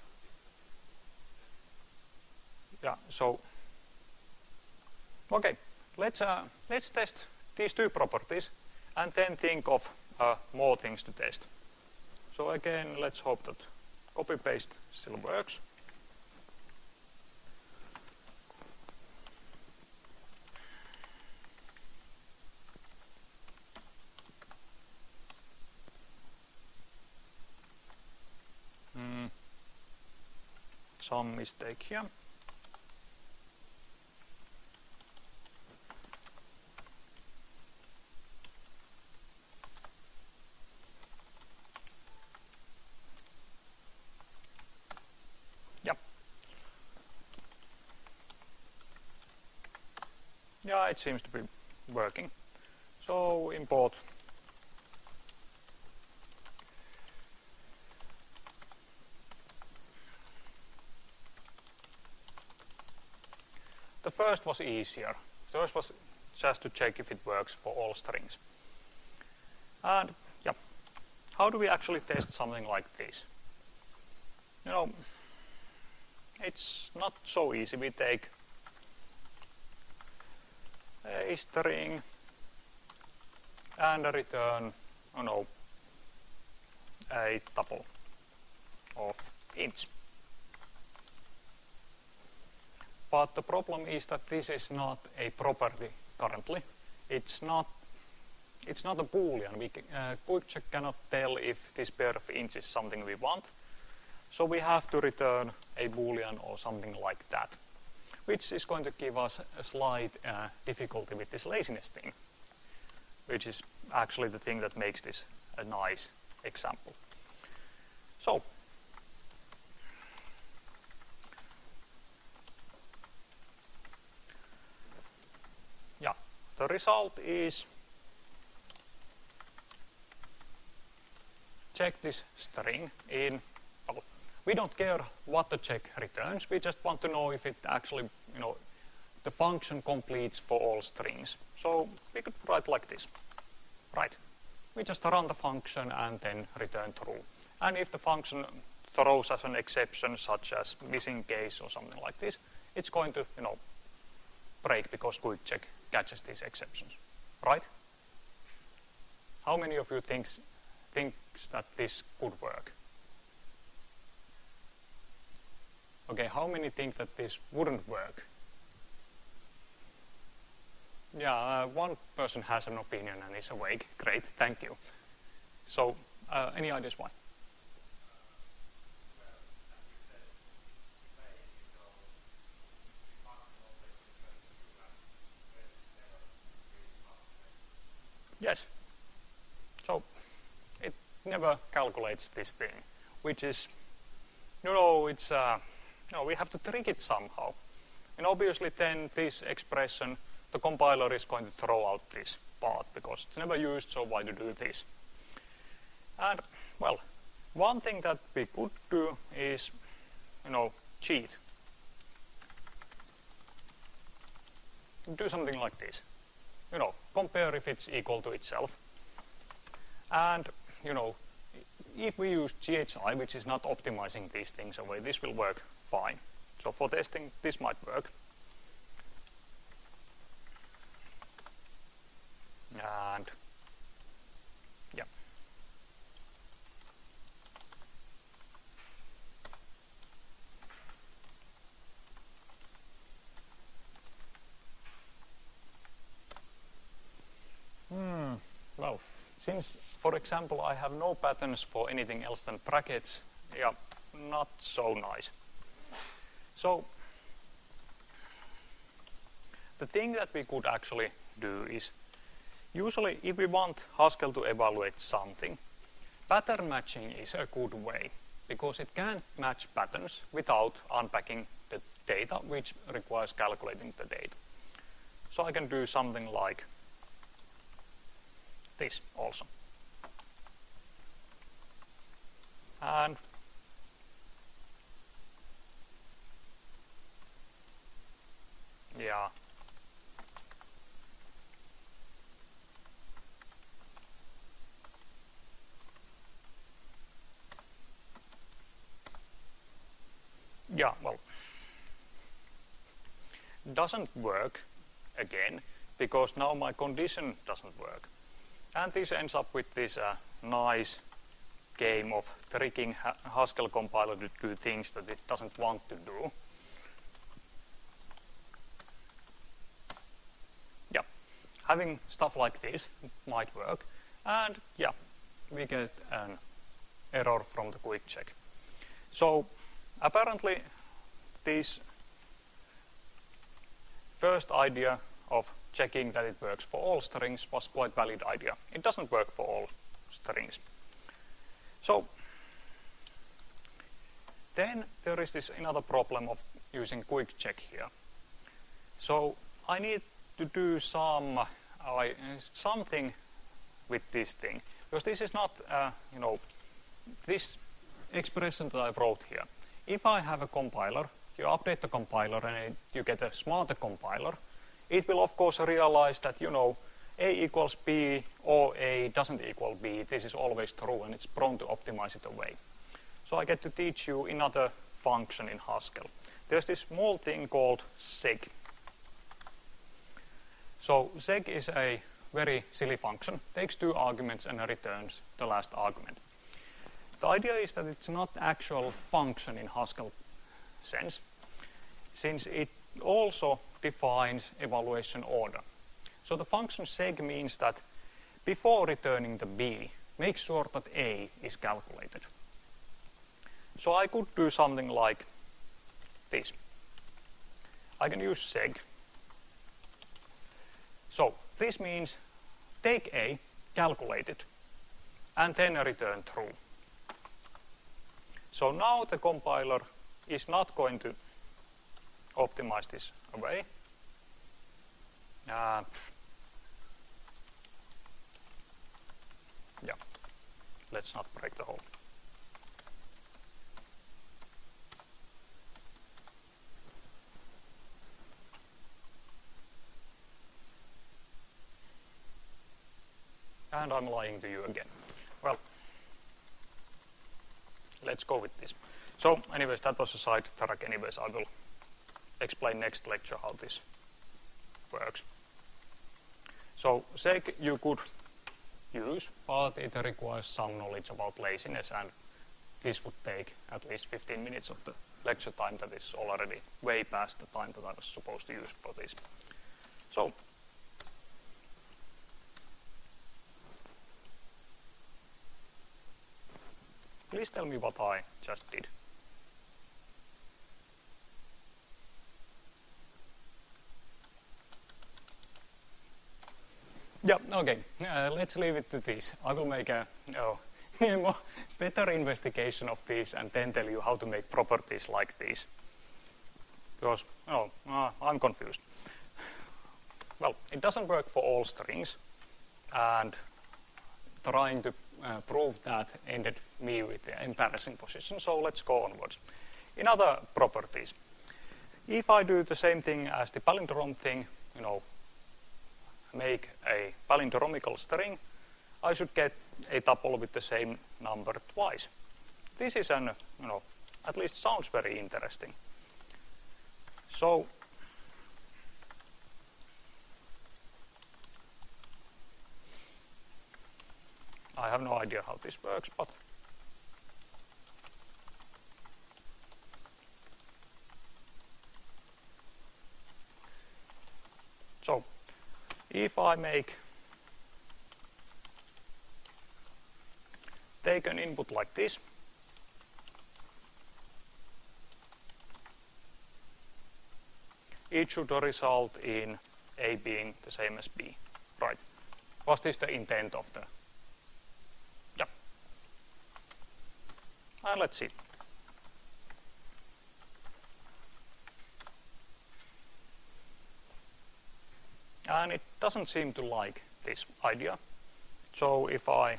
it.
Yeah, so okay, let's test these 2 properties and then think of more things to test. So again, let's hope that copy paste still works. Some mistake here. Yeah, it seems to be working. So import the first was easier. First was just to check if it works for all strings. And yeah, how do we actually test something like this? You know, it's not so easy. We take a string and return, a tuple of ints. But the problem is that this is not a property currently. It's not a boolean. QuickCheck cannot tell if this pair of ints is something we want. So we have to return a Boolean or something like that, which is going to give us a slight difficulty with this laziness thing, which is actually the thing that makes this a nice example. So, yeah, the result is check this string in, well, we don't care what the check returns, we just want to know if it actually, the function completes for all strings. So we could write like this, right? We just run the function and then return true. And if the function throws us an exception, such as missing case or something like this, it's going to, break because quick check catches these exceptions, right? How many of you thinks that this could work? Okay, how many think that this wouldn't work? Yeah, one person has an opinion and is awake. Great, thank you. So, any ideas why? Yes. So, it never calculates this thing, which is, it's, we have to trick it somehow. And obviously then this expression, the compiler is going to throw out this part because it's never used, so why to do this? And, well, one thing that we could do is, cheat. Do something like this. Compare if it's equal to itself. And, if we use GHI, which is not optimizing these things away, this will work fine. So for testing, this might work. And, yeah. Well, since, for example, I have no patterns for anything else than brackets, yeah, not so nice. So, the thing that we could actually do is, usually if we want Haskell to evaluate something, pattern matching is a good way, because it can match patterns without unpacking the data, which requires calculating the data. So I can do something like this also. And yeah. Yeah, well, doesn't work again, because now my condition doesn't work. And this ends up with this nice game of tricking Haskell compiler to do things that it doesn't want to do. Yeah, having stuff like this might work. And yeah, we get an error from the quick check. So apparently this first idea of checking that it works for all strings was quite valid idea. It doesn't work for all strings. So then there is this another problem of using quick check here. So I need to do something with this thing, because this is not, this expression that I wrote here. If I have a compiler, you update the compiler and you get a smarter compiler, it will of course realize that, A equals B or A doesn't equal B. This is always true and it's prone to optimize it away. So I get to teach you another function in Haskell. There's this small thing called seg. So seg is a very silly function. Takes 2 arguments and returns the last argument. The idea is that it's not actual function in Haskell sense, since it also defines evaluation order. So the function seg means that before returning the B, make sure that A is calculated. So I could do something like this. I can use seg. So this means take A, calculate it, and then return true. So now the compiler is not going to optimize this away. Yeah, let's not break the hole. And I'm lying to you again. Well, let's go with this. So anyways, that was a side track. Anyways, I will explain next lecture how this works. So seg you could use, but it requires some knowledge about laziness, and this would take at least 15 minutes of the lecture time. That is already way past the time that I was supposed to use for this. So please tell me what I just did. Yeah, okay, let's leave it to this. I will make a more better investigation of this and then tell you how to make properties like this. Because, I'm confused. Well, it doesn't work for all strings, and trying to prove that ended me with the embarrassing position, so let's go onwards. In other properties, if I do the same thing as the palindrome thing, make a palindromical string, I should get a tuple with the same number twice. This is at least sounds very interesting. So I have no idea how this works, but so if I take an input like this, it should result in A being the same as B, right? Was this the intent of the? Yeah. And let's see. And it doesn't seem to like this idea. So if I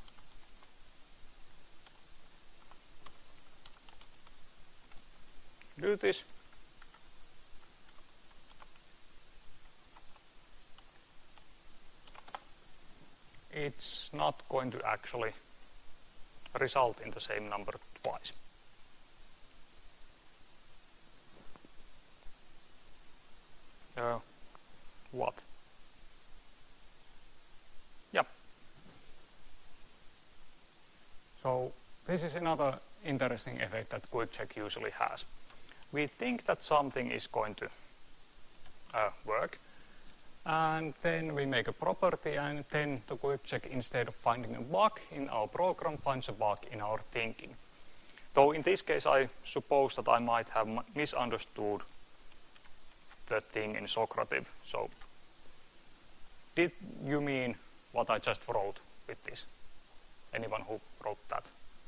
do this, it's not going to actually result in the same number twice. What? Yep. So this is another interesting effect that QuickCheck usually has. We think that something is going to work, and then we make a property, and then the QuickCheck, instead of finding a bug in our program, finds a bug in our thinking. Though in this case I suppose that I might have misunderstood the thing in Socrative. So did you mean what I just wrote with this? Anyone who wrote that?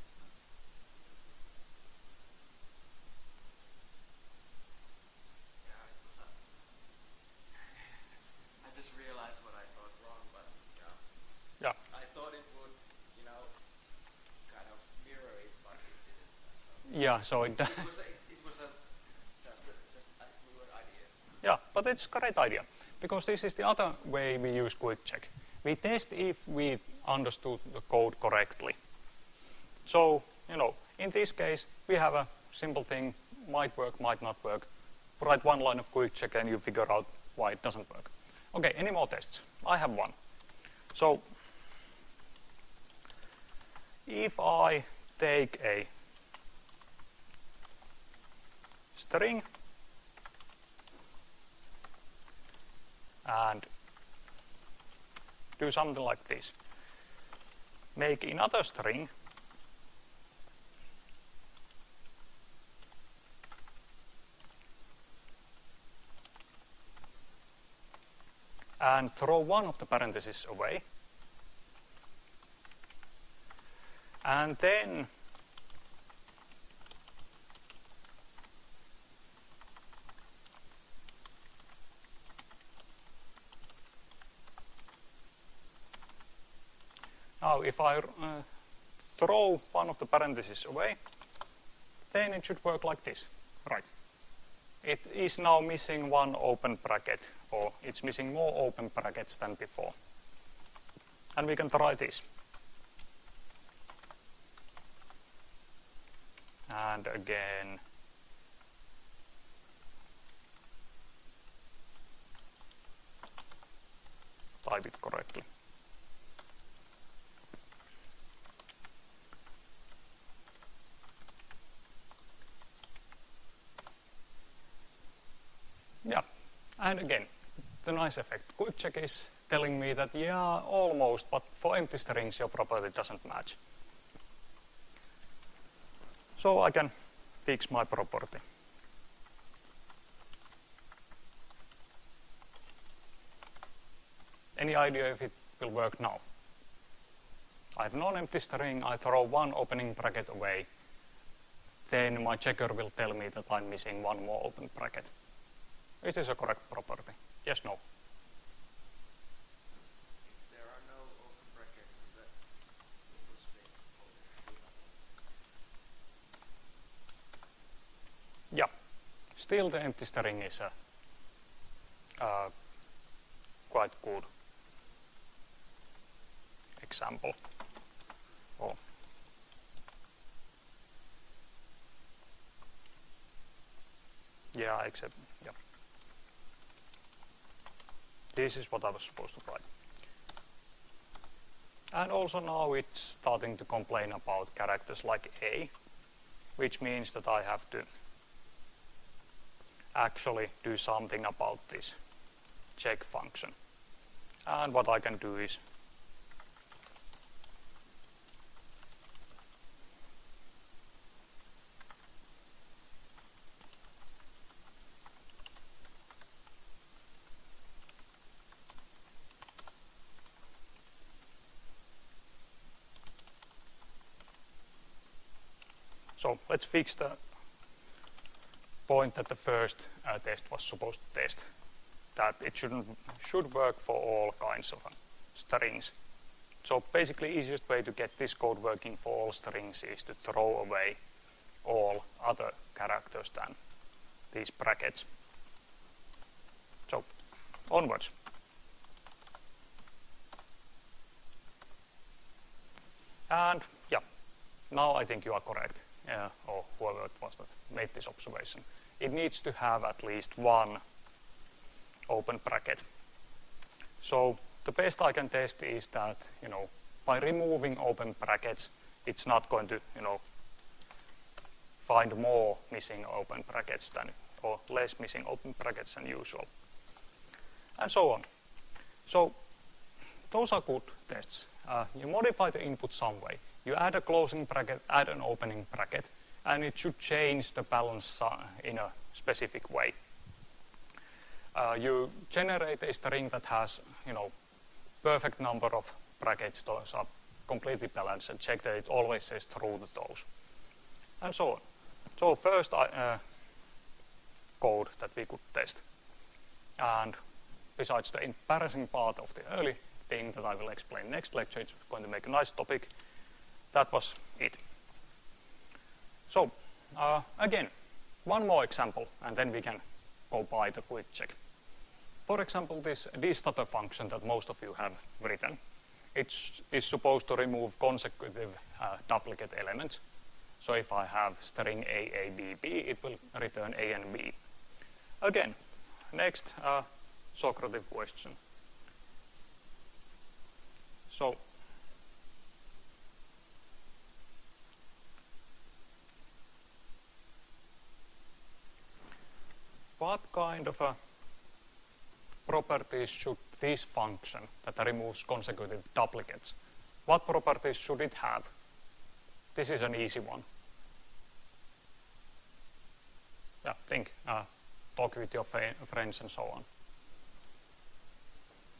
I just realized what I thought wrong, but
Yeah.
I thought it would, kind of mirror it, but it didn't.
Yeah, so it
It was just a fluid idea.
yeah, but it's a great idea, because this is the other way we use QuickCheck. We test if we understood the code correctly. So, in this case, we have a simple thing, might work, might not work. Write one line of QuickCheck and you figure out why it doesn't work. Okay, any more tests? I have one. So, if I take a string and do something like this. Make another string and throw one of the parentheses away. And then now if I throw one of the parentheses away, then it should work like this, right? It is now missing one open bracket, or it's missing more open brackets than before. And we can try this. And again, type it correctly. Yeah, and again, the nice effect. Quick check is telling me that, yeah, almost, but for empty strings, your property doesn't match. So I can fix my property. Any idea if it will work now? I have non-empty string, I throw one opening bracket away, then my checker will tell me that I'm missing one more open bracket. Is this a correct property? Yes, no?
If there are no open brackets in the input string,
Yeah, still the empty string is a quite good example. Oh. Yeah, except, yeah. This is what I was supposed to write. And also now it's starting to complain about characters like A, which means that I have to actually do something about this check function. And what I can do is so let's fix the point that the first test was supposed to test, that it should work for all kinds of strings. So basically, easiest way to get this code working for all strings is to throw away all other characters than these brackets. So onwards. And yeah, now I think you are correct. Or whoever it was that made this observation. It needs to have at least one open bracket. So the best I can test is that, by removing open brackets, it's not going to, find more missing open brackets than, or less missing open brackets than usual. And so on. So those are good tests. You modify the input some way. You add a closing bracket, add an opening bracket, and it should change the balance in a specific way. You generate a string that has, perfect number of brackets. Those are completely balanced, and check that it always says true to those, and so on. So first code that we could test, and besides the embarrassing part of the early thing that I will explain next lecture, it's going to make a nice topic. That was it. So, again, one more example, and then we can go by the quick check. For example, this dstutter function that most of you have written, it is supposed to remove consecutive duplicate elements. So if I have string A, B, B, it will return A and B. Again, next Socrative question. So, what kind of properties should this function that removes consecutive duplicates, what properties should it have? This is an easy one. Yeah, think, talk with your friends and so on.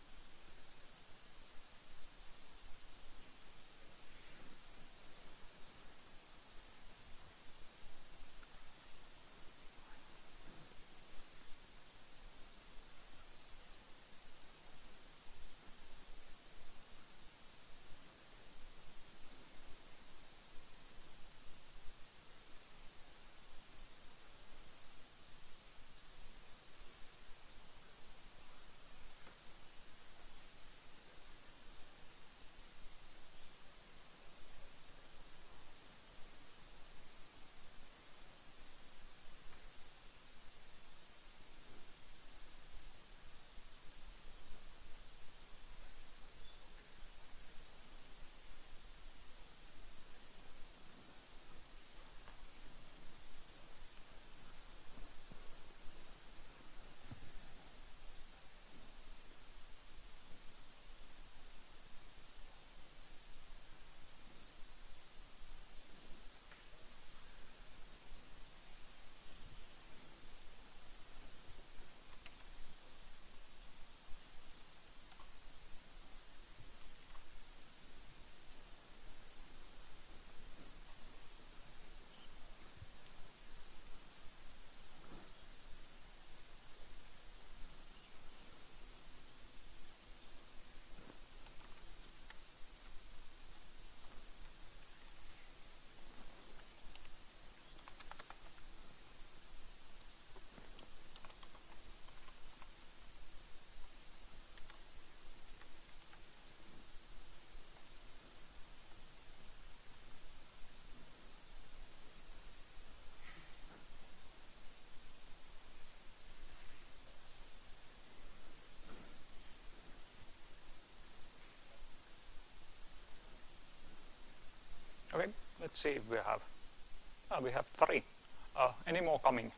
let's see if we have 3. Any more coming?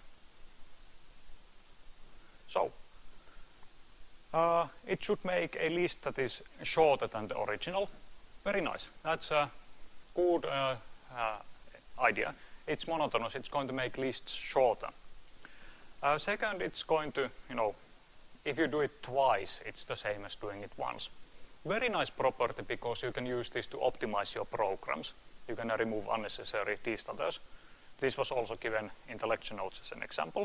So, it should make a list that is shorter than the original. Very nice. That's a good idea. It's monotonous. It's going to make lists shorter. Second, it's going to, if you do it twice, it's the same as doing it once. Very nice property because you can use this to optimize your programs. You can remove unnecessary destutters. This was also given in the lecture notes as an example.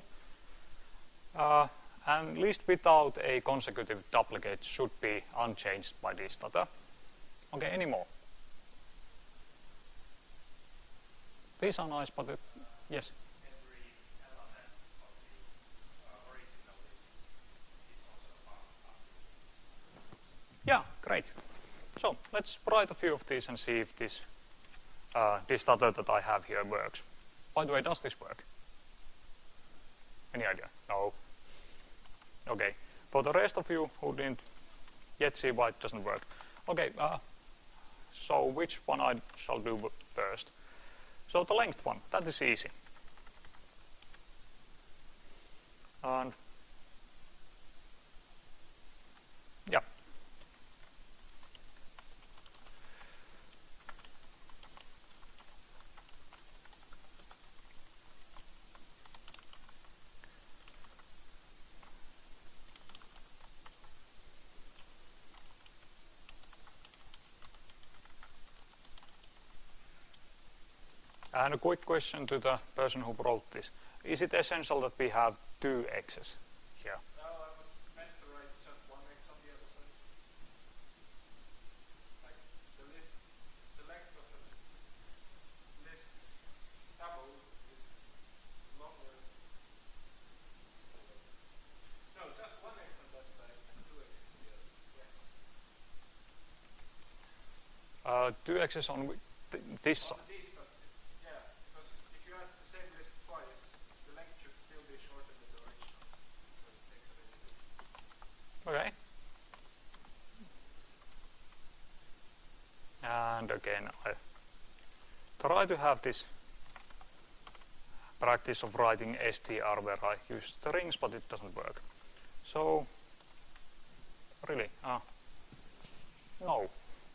And list without a consecutive duplicate should be unchanged by destutter. Okay, any more? These are nice, but yes?
Every element of the original is also a
Yeah, great. So let's write a few of these and see if this destutter that I have here works. By the way, does this work? Any idea? No. Okay. For the rest of you who didn't yet see why it doesn't work. Okay, so which one I shall do first? So the length one, that is easy. And yeah. And a quick question to the person who wrote this. Is it essential that we have 2 x's here?
No, I was meant to write just 1 x on the other side. Like the length of the list double is longer. No, just 1 x on that side and 2 x on the other. Yeah.
2 x's on this side. Okay. And again, I try to have this practice of writing str where I use strings, but it doesn't work. So, really, no.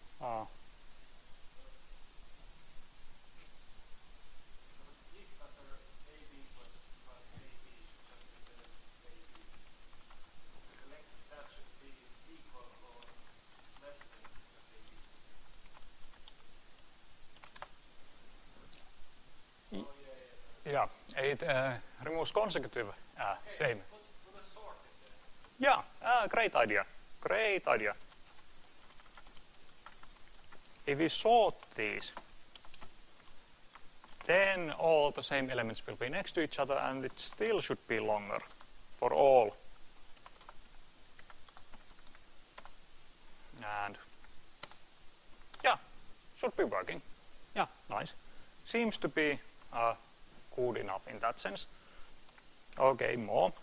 Yeah, it removes consecutive, same. Yeah, great idea. Great idea. If we sort these, then all the same elements will be next to each other and it still should be longer for all. And yeah, should be working. Yeah, nice. Seems to be good enough in that sense. Okay, more.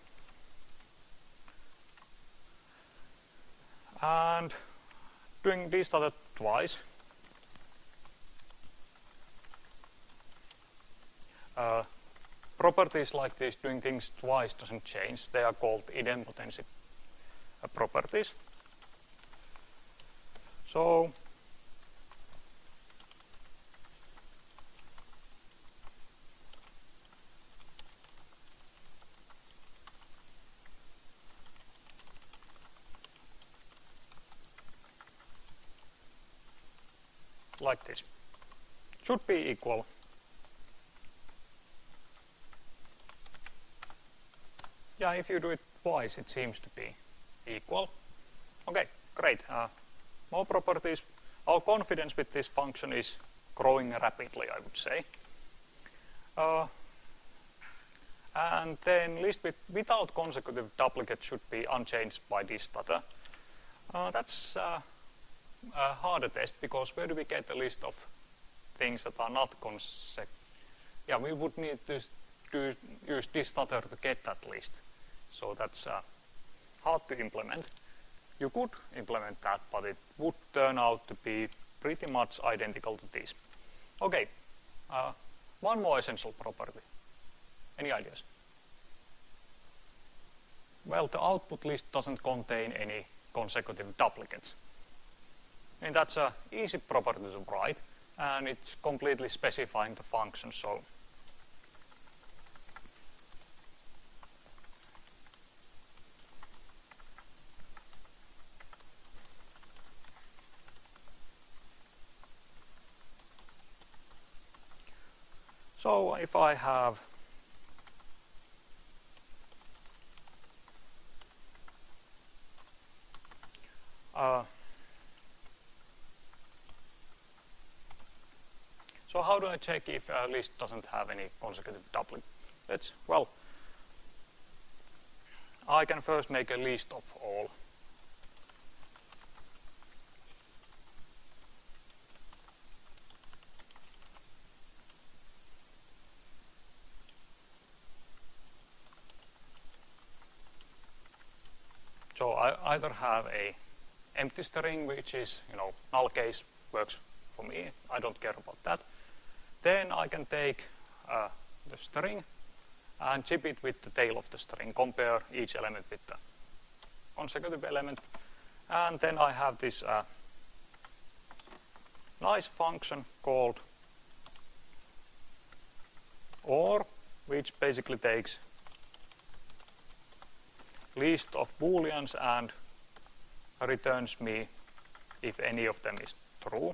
And doing destutter twice. Properties like this, doing things twice doesn't change. They are called idempotency properties. So like this. Should be equal. Yeah, if you do it twice, it seems to be equal. Okay, great. More properties. Our confidence with this function is growing rapidly, I would say. And then list without consecutive duplicate should be unchanged by destutter. That's a harder test because where do we get a list of things that are not consecutive? Yeah, we would need to use destutter to get that list. So that's hard to implement. You could implement that, but it would turn out to be pretty much identical to this. Okay, one more essential property. Any ideas? Well, the output list doesn't contain any consecutive duplicates. And that's an easy property to write, and it's completely specifying the function. So if I have so how do I check if a list doesn't have any consecutive duplicates? Well, I can first make a list of all. So I either have a empty string, which is, null case, works for me. I don't care about that. Then I can take the string and chip it with the tail of the string, compare each element with the consecutive element. And then I have this nice function called OR, which basically takes list of booleans and returns me if any of them is true.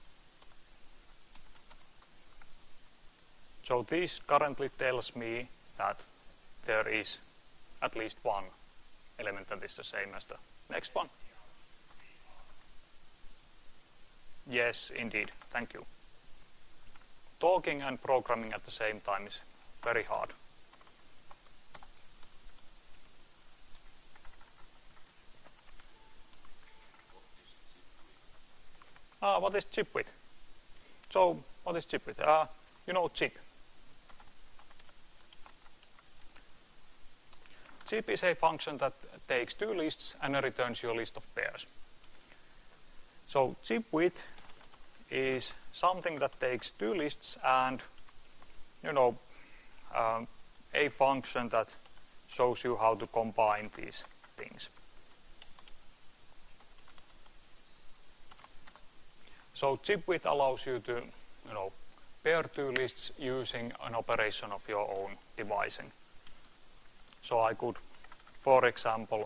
So this currently tells me that there is at least one element that is the same as the next one. Yes, indeed. Thank you. Talking and programming at the same time is very hard. What is chip with? So, what is chip with? Chip. Chip is a function that takes two lists and returns you a list of pairs. So, chip with is something that takes two lists and, a function that shows you how to combine these things. So chip with allows you to, pair two lists using an operation of your own devising. So I could, for example,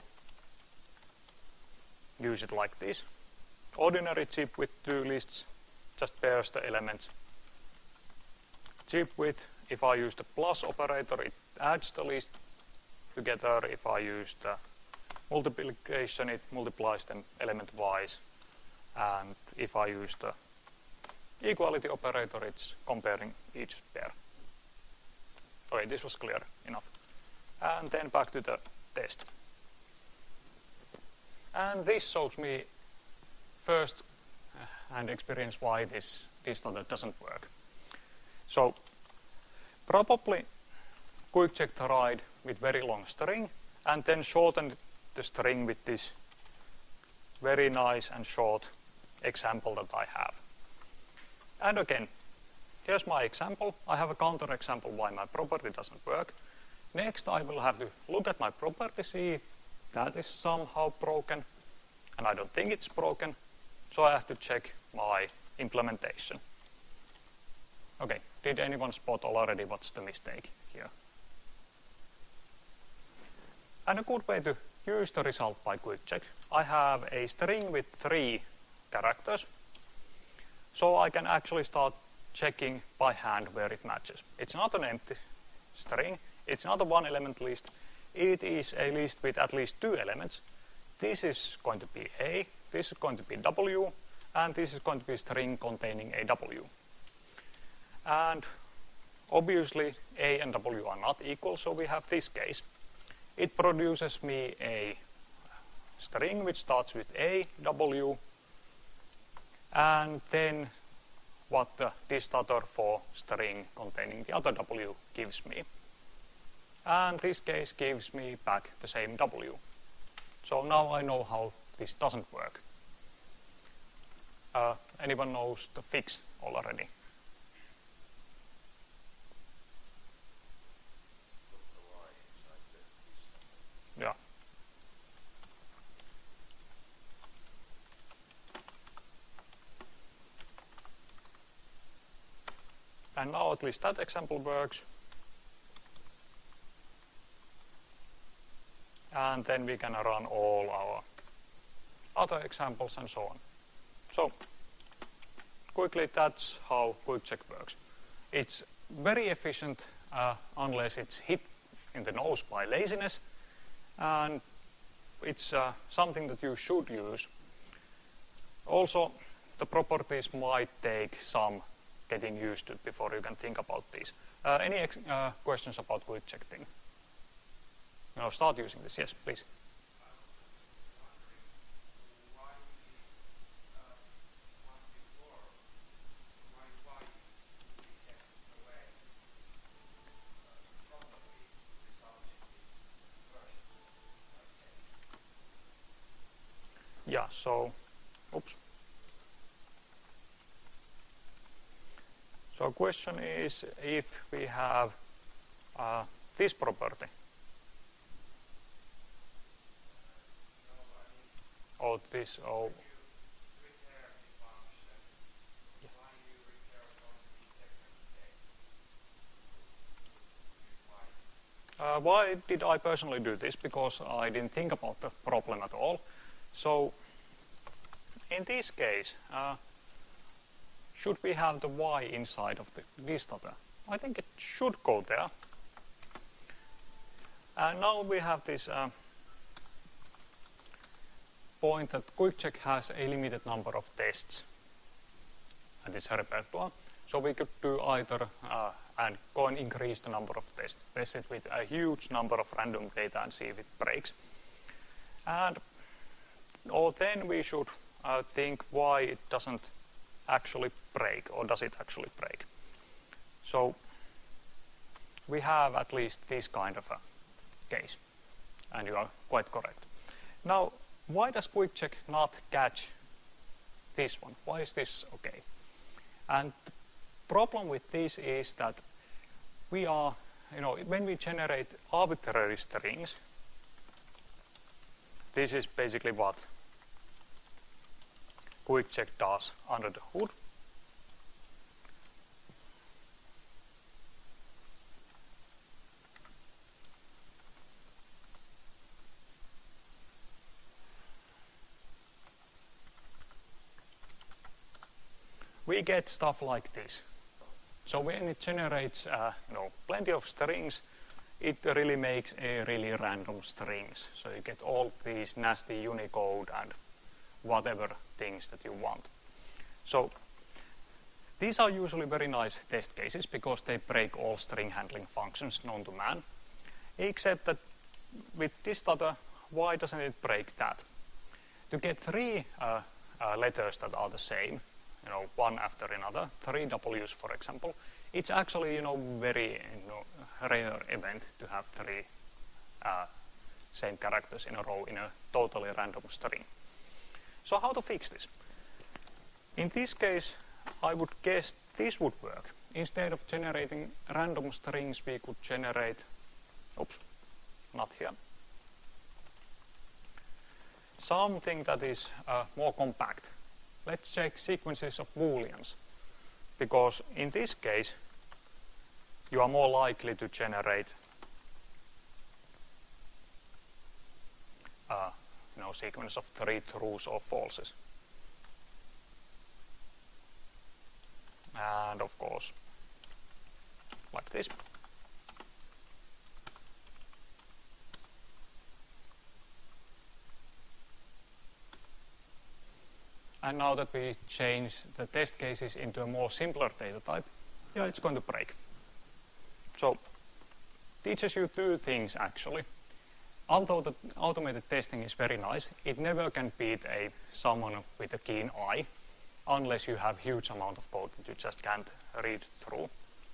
use it like this. Ordinary chip with two lists just pairs the elements. Chip with, if I use the plus operator, it adds the list together. If I use the multiplication, it multiplies them element-wise. And if I use the equality operator, it's comparing each pair. Okay, this was clear enough. And then back to the test. And this shows me first and experience why this doesn't work. So probably QuickCheck tried with very long string and then shortened the string with this very nice and short example that I have. And again, here's my example. I have a counter example why my property doesn't work. Next, I will have to look at my property, see if that is somehow broken, and I don't think it's broken, so I have to check my implementation. Okay, did anyone spot already what's the mistake here? And a good way to use the result by QuickCheck. I have a string with 3 characters, so I can actually start checking by hand where it matches. It's not an empty string, it's not a one element list, it is a list with at least 2 elements. This is going to be A, this is going to be W, and this is going to be a string containing a W. And obviously A and W are not equal, so we have this case. It produces me a string which starts with A, W, and then what this other for string containing the other W gives me. And this case gives me back the same W. So now I know how this doesn't work. Anyone knows the fix already? And now at least that example works. And then we can run all our other examples and so on. So quickly, that's how QuickCheck works. It's very efficient unless it's hit in the nose by laziness, and it's something that you should use. Also, the properties might take some getting used to before you can think about these. Any questions about QuickCheck thing? No, start using this. Yes, please. Yeah, so, oops. So question is if we have this property. Or this, or why did I personally do this? Because I didn't think about the problem at all. So in this case, should we have the y inside of this data? I think it should go there. And now we have this point that QuickCheck has a limited number of tests at its repertoire. So we could do either and go and increase the number of tests, test it with a huge number of random data and see if it breaks. And or then we should think why it doesn't actually break, or does it actually break. So we have at least this kind of a case, and you are quite correct. Now, why does QuickCheck not catch this one? Why is this okay? And the problem with this is that we are, when we generate arbitrary strings, this is basically what QuickCheck does under the hood. We get stuff like this. So when it generates plenty of strings, it really makes a really random strings. So you get all these nasty Unicode and whatever things that you want. So these are usually very nice test cases because they break all string handling functions known to man. Except that with this data, why doesn't it break that? To get three letters that are the same, one after another, 3 W's for example, it's actually very rare event to have 3 same characters in a row in a totally random string. So how to fix this? In this case, I would guess this would work. Instead of generating random strings, we could generate, not here, something that is more compact. Let's check sequences of Booleans, because in this case, you are more likely to generate sequence of 3 trues or falses. And of course, like this. And now that we change the test cases into a more simpler data type, yeah, it's going to break. So, teaches you 2 things actually. Although the automated testing is very nice, it never can beat someone with a keen eye, unless you have huge amount of code that you just can't read through.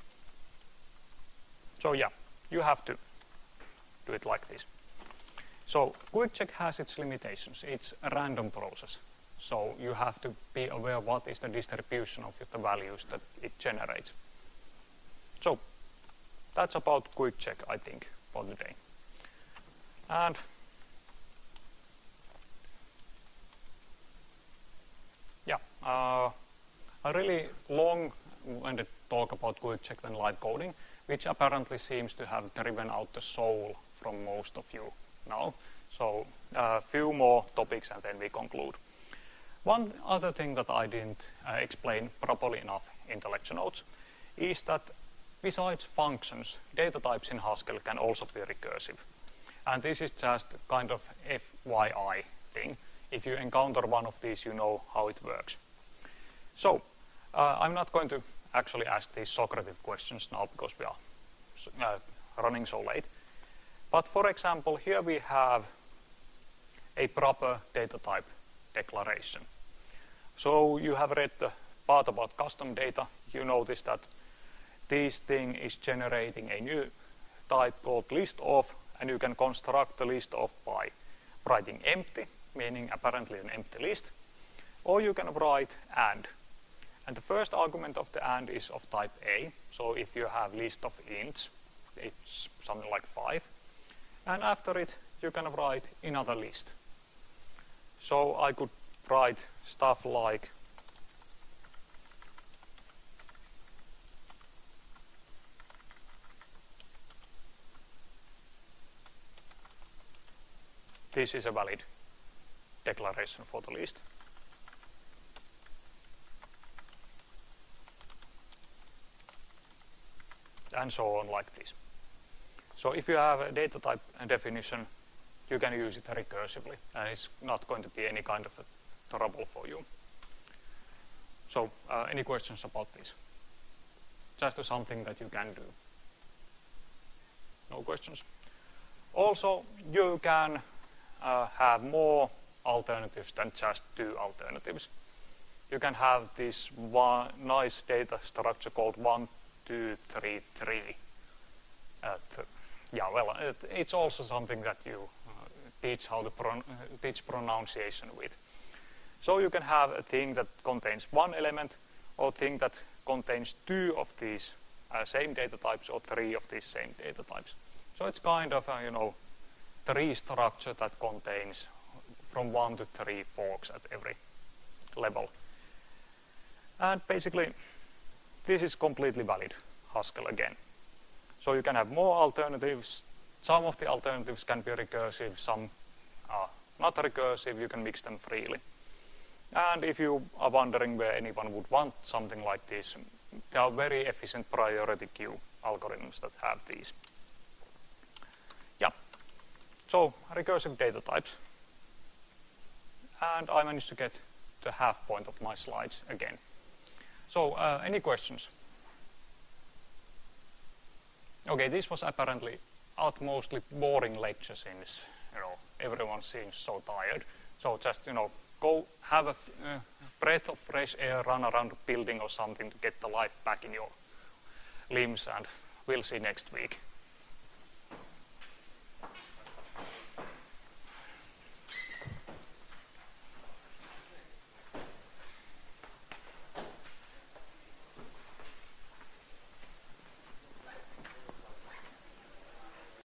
So yeah, you have to do it like this. So QuickCheck has its limitations. It's a random process. So you have to be aware what is the distribution of the values that it generates. So that's about QuickCheck, I think, for today. And yeah, a really long-winded talk about quick check and live coding, which apparently seems to have driven out the soul from most of you now. So a few more topics and then we conclude. One other thing that I didn't explain properly enough in the lecture notes is that besides functions, data types in Haskell can also be recursive. And this is just kind of FYI thing. If you encounter one of these, you know how it works. So I'm not going to actually ask these Socrative questions now because we are running so late. But for example, here we have a proper data type declaration. So you have read the part about custom data. You notice that this thing is generating a new type called list of, and you can construct the list of by writing empty, meaning apparently an empty list, or you can write and. And the first argument of the and is of type A. So if you have list of ints, it's something like 5. And after it, you can write another list. So I could write stuff like this is a valid declaration for the list. And so on like this. So if you have a data type definition, you can use it recursively, and it's not going to be any kind of a trouble for you. So any questions about this? Just something that you can do. No questions? Also, you can have more alternatives than just 2 alternatives. You can have this one nice data structure called 1, 2, 3, 3. It's also something that you teach how to teach pronunciation with. So you can have a thing that contains 1 element, or a thing that contains 2 of these same data types, or 3 of these same data types. So it's kind of a tree structure that contains from 1 to 3 forks at every level. And basically, this is completely valid Haskell again. So you can have more alternatives. Some of the alternatives can be recursive, some are not recursive. You can mix them freely. And if you are wondering where anyone would want something like this, there are very efficient priority queue algorithms that have these. Yeah. So recursive data types. And I managed to get the half point of my slides again. So any questions? Okay, this was apparently utmostly boring lecture since everyone seems so tired. So just go have a breath of fresh air, run around the building or something to get the life back in your limbs, and we'll see next week.